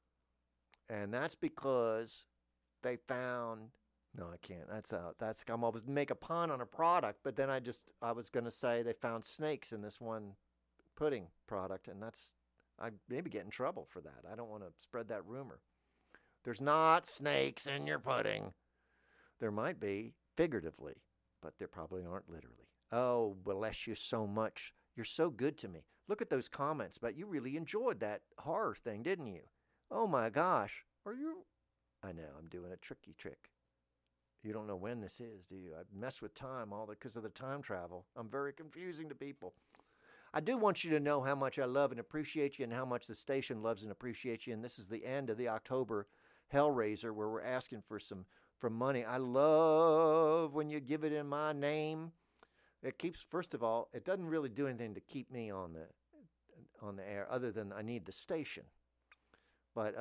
S2: And that's because they found, no, I can't. That's out. I'm always make a pun on a product, but then I was going to say they found snakes in this one pudding product, and I maybe get in trouble for that. I don't want to spread that rumor. There's not snakes in your pudding. There might be figuratively, but there probably aren't literally. Oh, bless you so much. You're so good to me. Look at those comments, but you really enjoyed that horror thing, didn't you? Oh my gosh. I know, I'm doing a tricky trick. You don't know when this is, do you? I mess with time because of the time travel. I'm very confusing to people. I do want you to know how much I love and appreciate you and how much the station loves and appreciates you. And this is the end of the October Hellraiser where we're asking for money. I love when you give it in my name. It keeps, first of all, it doesn't really do anything to keep me on the air other than I need the station. But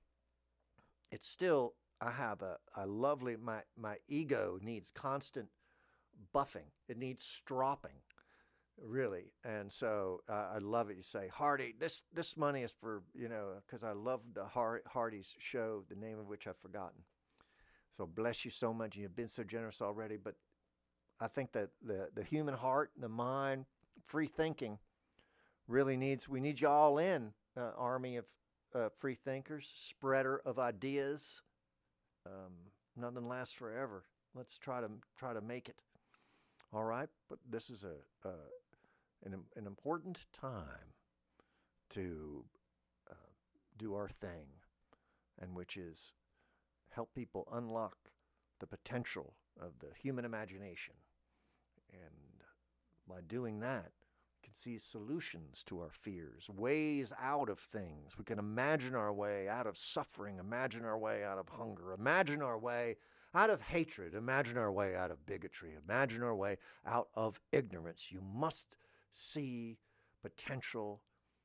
S2: it's still, I have a lovely, my ego needs constant buffing. It needs stropping, really. And so I love it. You say, Hardy, this money is for, because I love the Hardy's show, the name of which I've forgotten. So bless you so much. You've been so generous already, but I think that the human heart, the mind, free thinking we need you all in, army of free thinkers, spreader of ideas. Nothing lasts forever. Let's try to make it. All right, but this is an important time to do our thing, and which is help people unlock the potential of the human imagination. And by doing that, we can see solutions to our fears, ways out of things. We can imagine our way out of suffering, imagine our way out of hunger, imagine our way out of hatred, imagine our way out of bigotry, imagine our way out of ignorance. You must see potential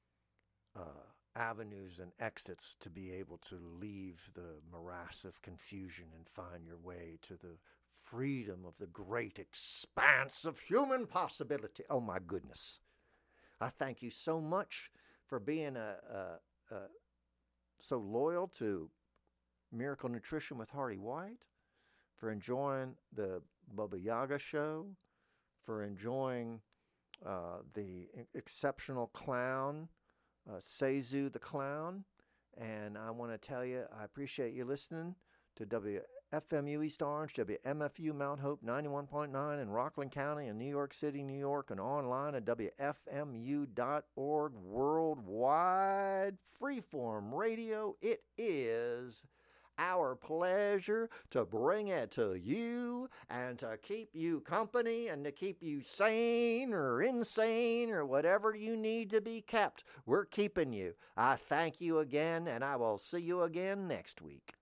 S2: avenues and exits to be able to leave the morass of confusion and find your way to the freedom of the great expanse of human possibility. Oh, my goodness. I thank you so much for being so loyal to Miracle Nutrition with Hardy White, for enjoying the Bubba Yaga Show, for enjoying the exceptional clown, Seizu the Clown. And I want to tell you, I appreciate you listening to WFMU East Orange, WMFU Mount Hope 91.9 in Rockland County in New York City, New York, and online at WFMU.org, worldwide freeform radio. It is our pleasure to bring it to you and to keep you company and to keep you sane or insane or whatever you need to be kept. We're keeping you. I thank you again, and I will see you again next week.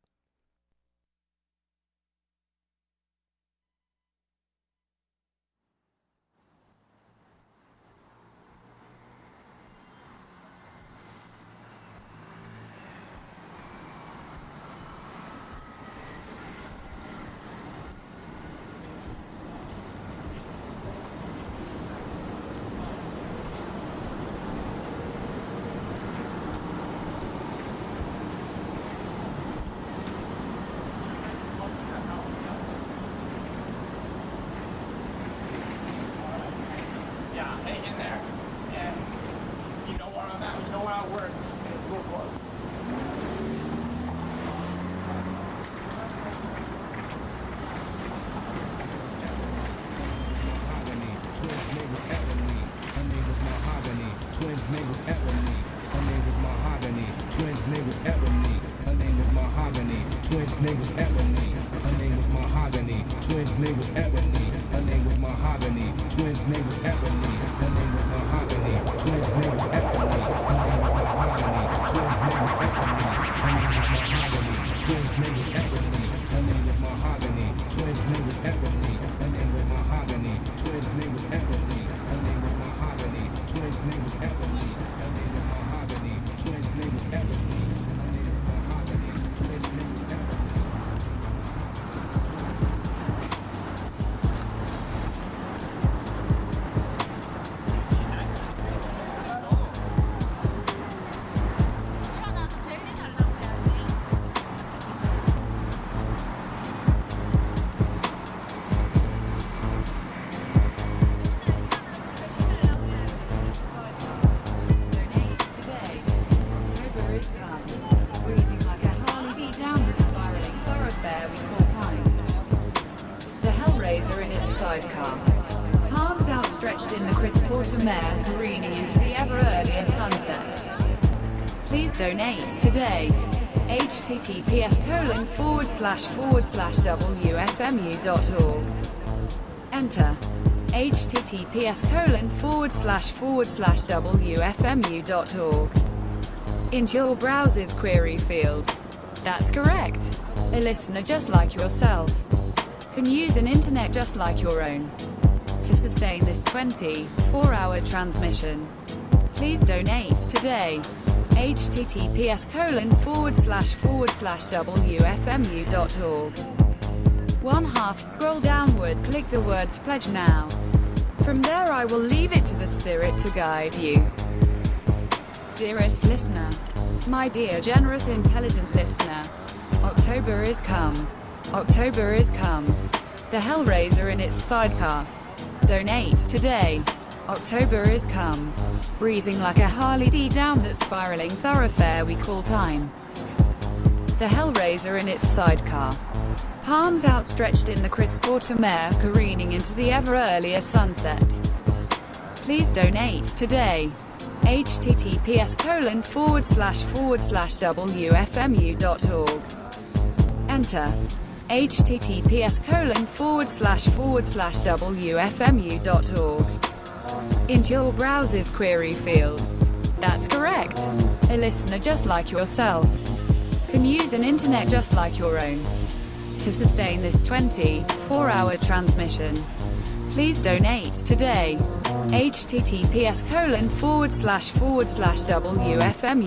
S14: Donate today. https://wfmu.org. Enter. https://wfmu.org. Into your browser's query field. That's correct. A listener just like yourself can use an internet just like your own. To sustain this 24-hour transmission, please donate today. https://wfmu.org. 1/2 scroll downward, click the words pledge now. From there I will leave it to the spirit to guide you. Dearest listener, my dear generous intelligent listener, October is come. October is come. The Hellraiser in its sidecar. Donate today. October is come. Breezing like a Harley D down that spiraling thoroughfare we call time. The Hellraiser in its sidecar. Palms outstretched in the crisp autumn air, careening into the ever earlier sunset. Please donate today. https://wfmu.org. Enter. https://wfmu.org. Into your browser's query field. That's correct. A listener just like yourself can use an internet just like your own. To sustain this 24-hour transmission, please donate today.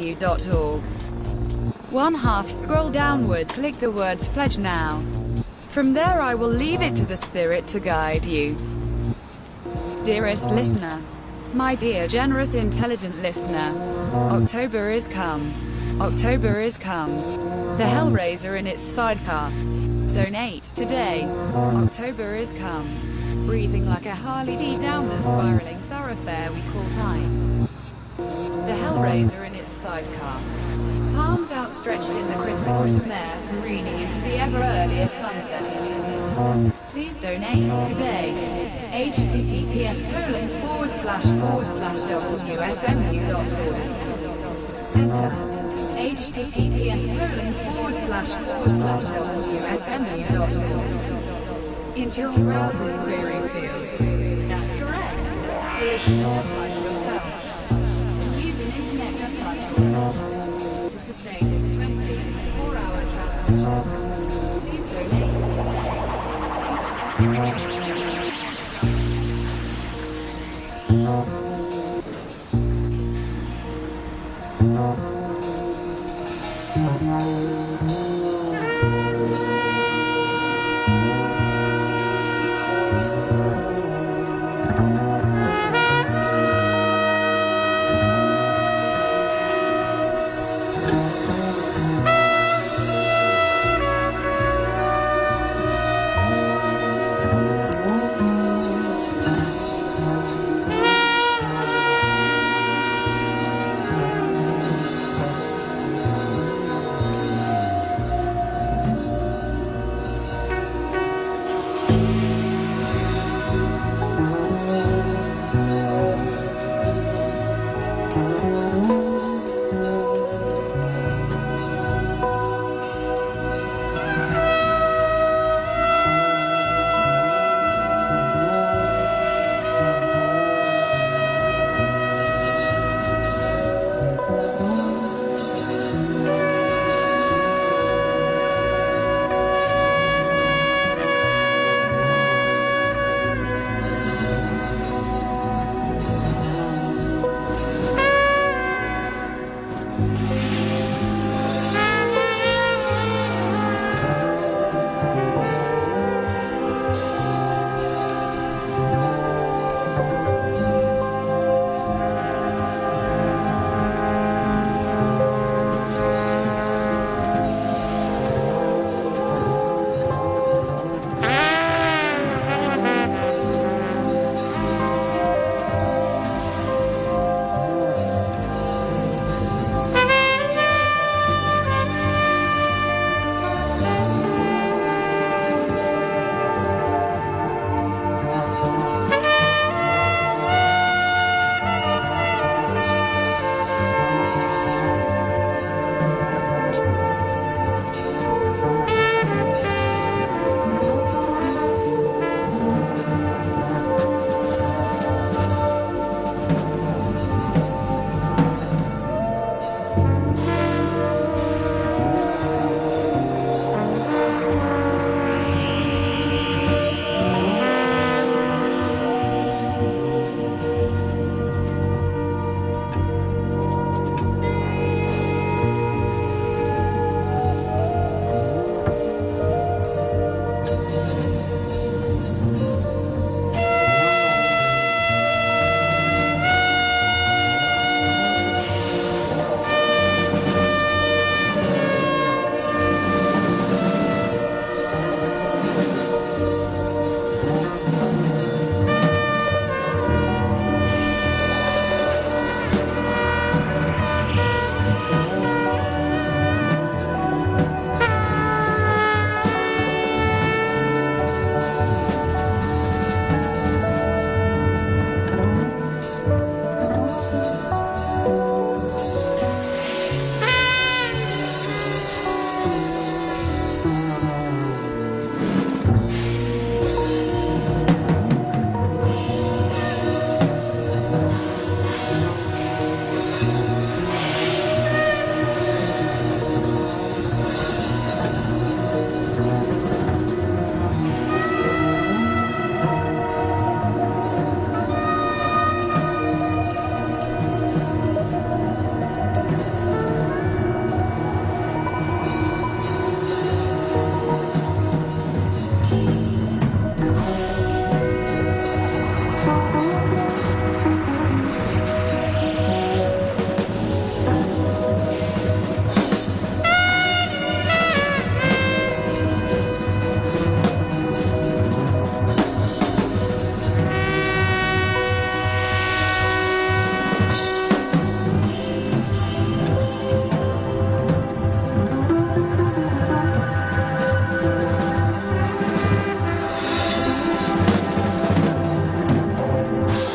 S14: https://wfmu.org. 1/2 scroll downward, click the words pledge now. From there I will leave it to the Spirit to guide you. Dearest listener, my dear generous intelligent listener, October is come. October is come. The Hellraiser in its sidecar. Donate today. October is come. Breezing like a Harley D down the spiraling thoroughfare we call time. The Hellraiser in its sidecar. Palms outstretched in the crisp autumn air, careening into the ever earlier sunset. Please donate today. https://wfmu.org. Enter. https://wfmu.org. Into your browser's query field. That's correct. Please just like yourself. Use an internet just like yourself. To sustain this 24-hour transmission, please donate today.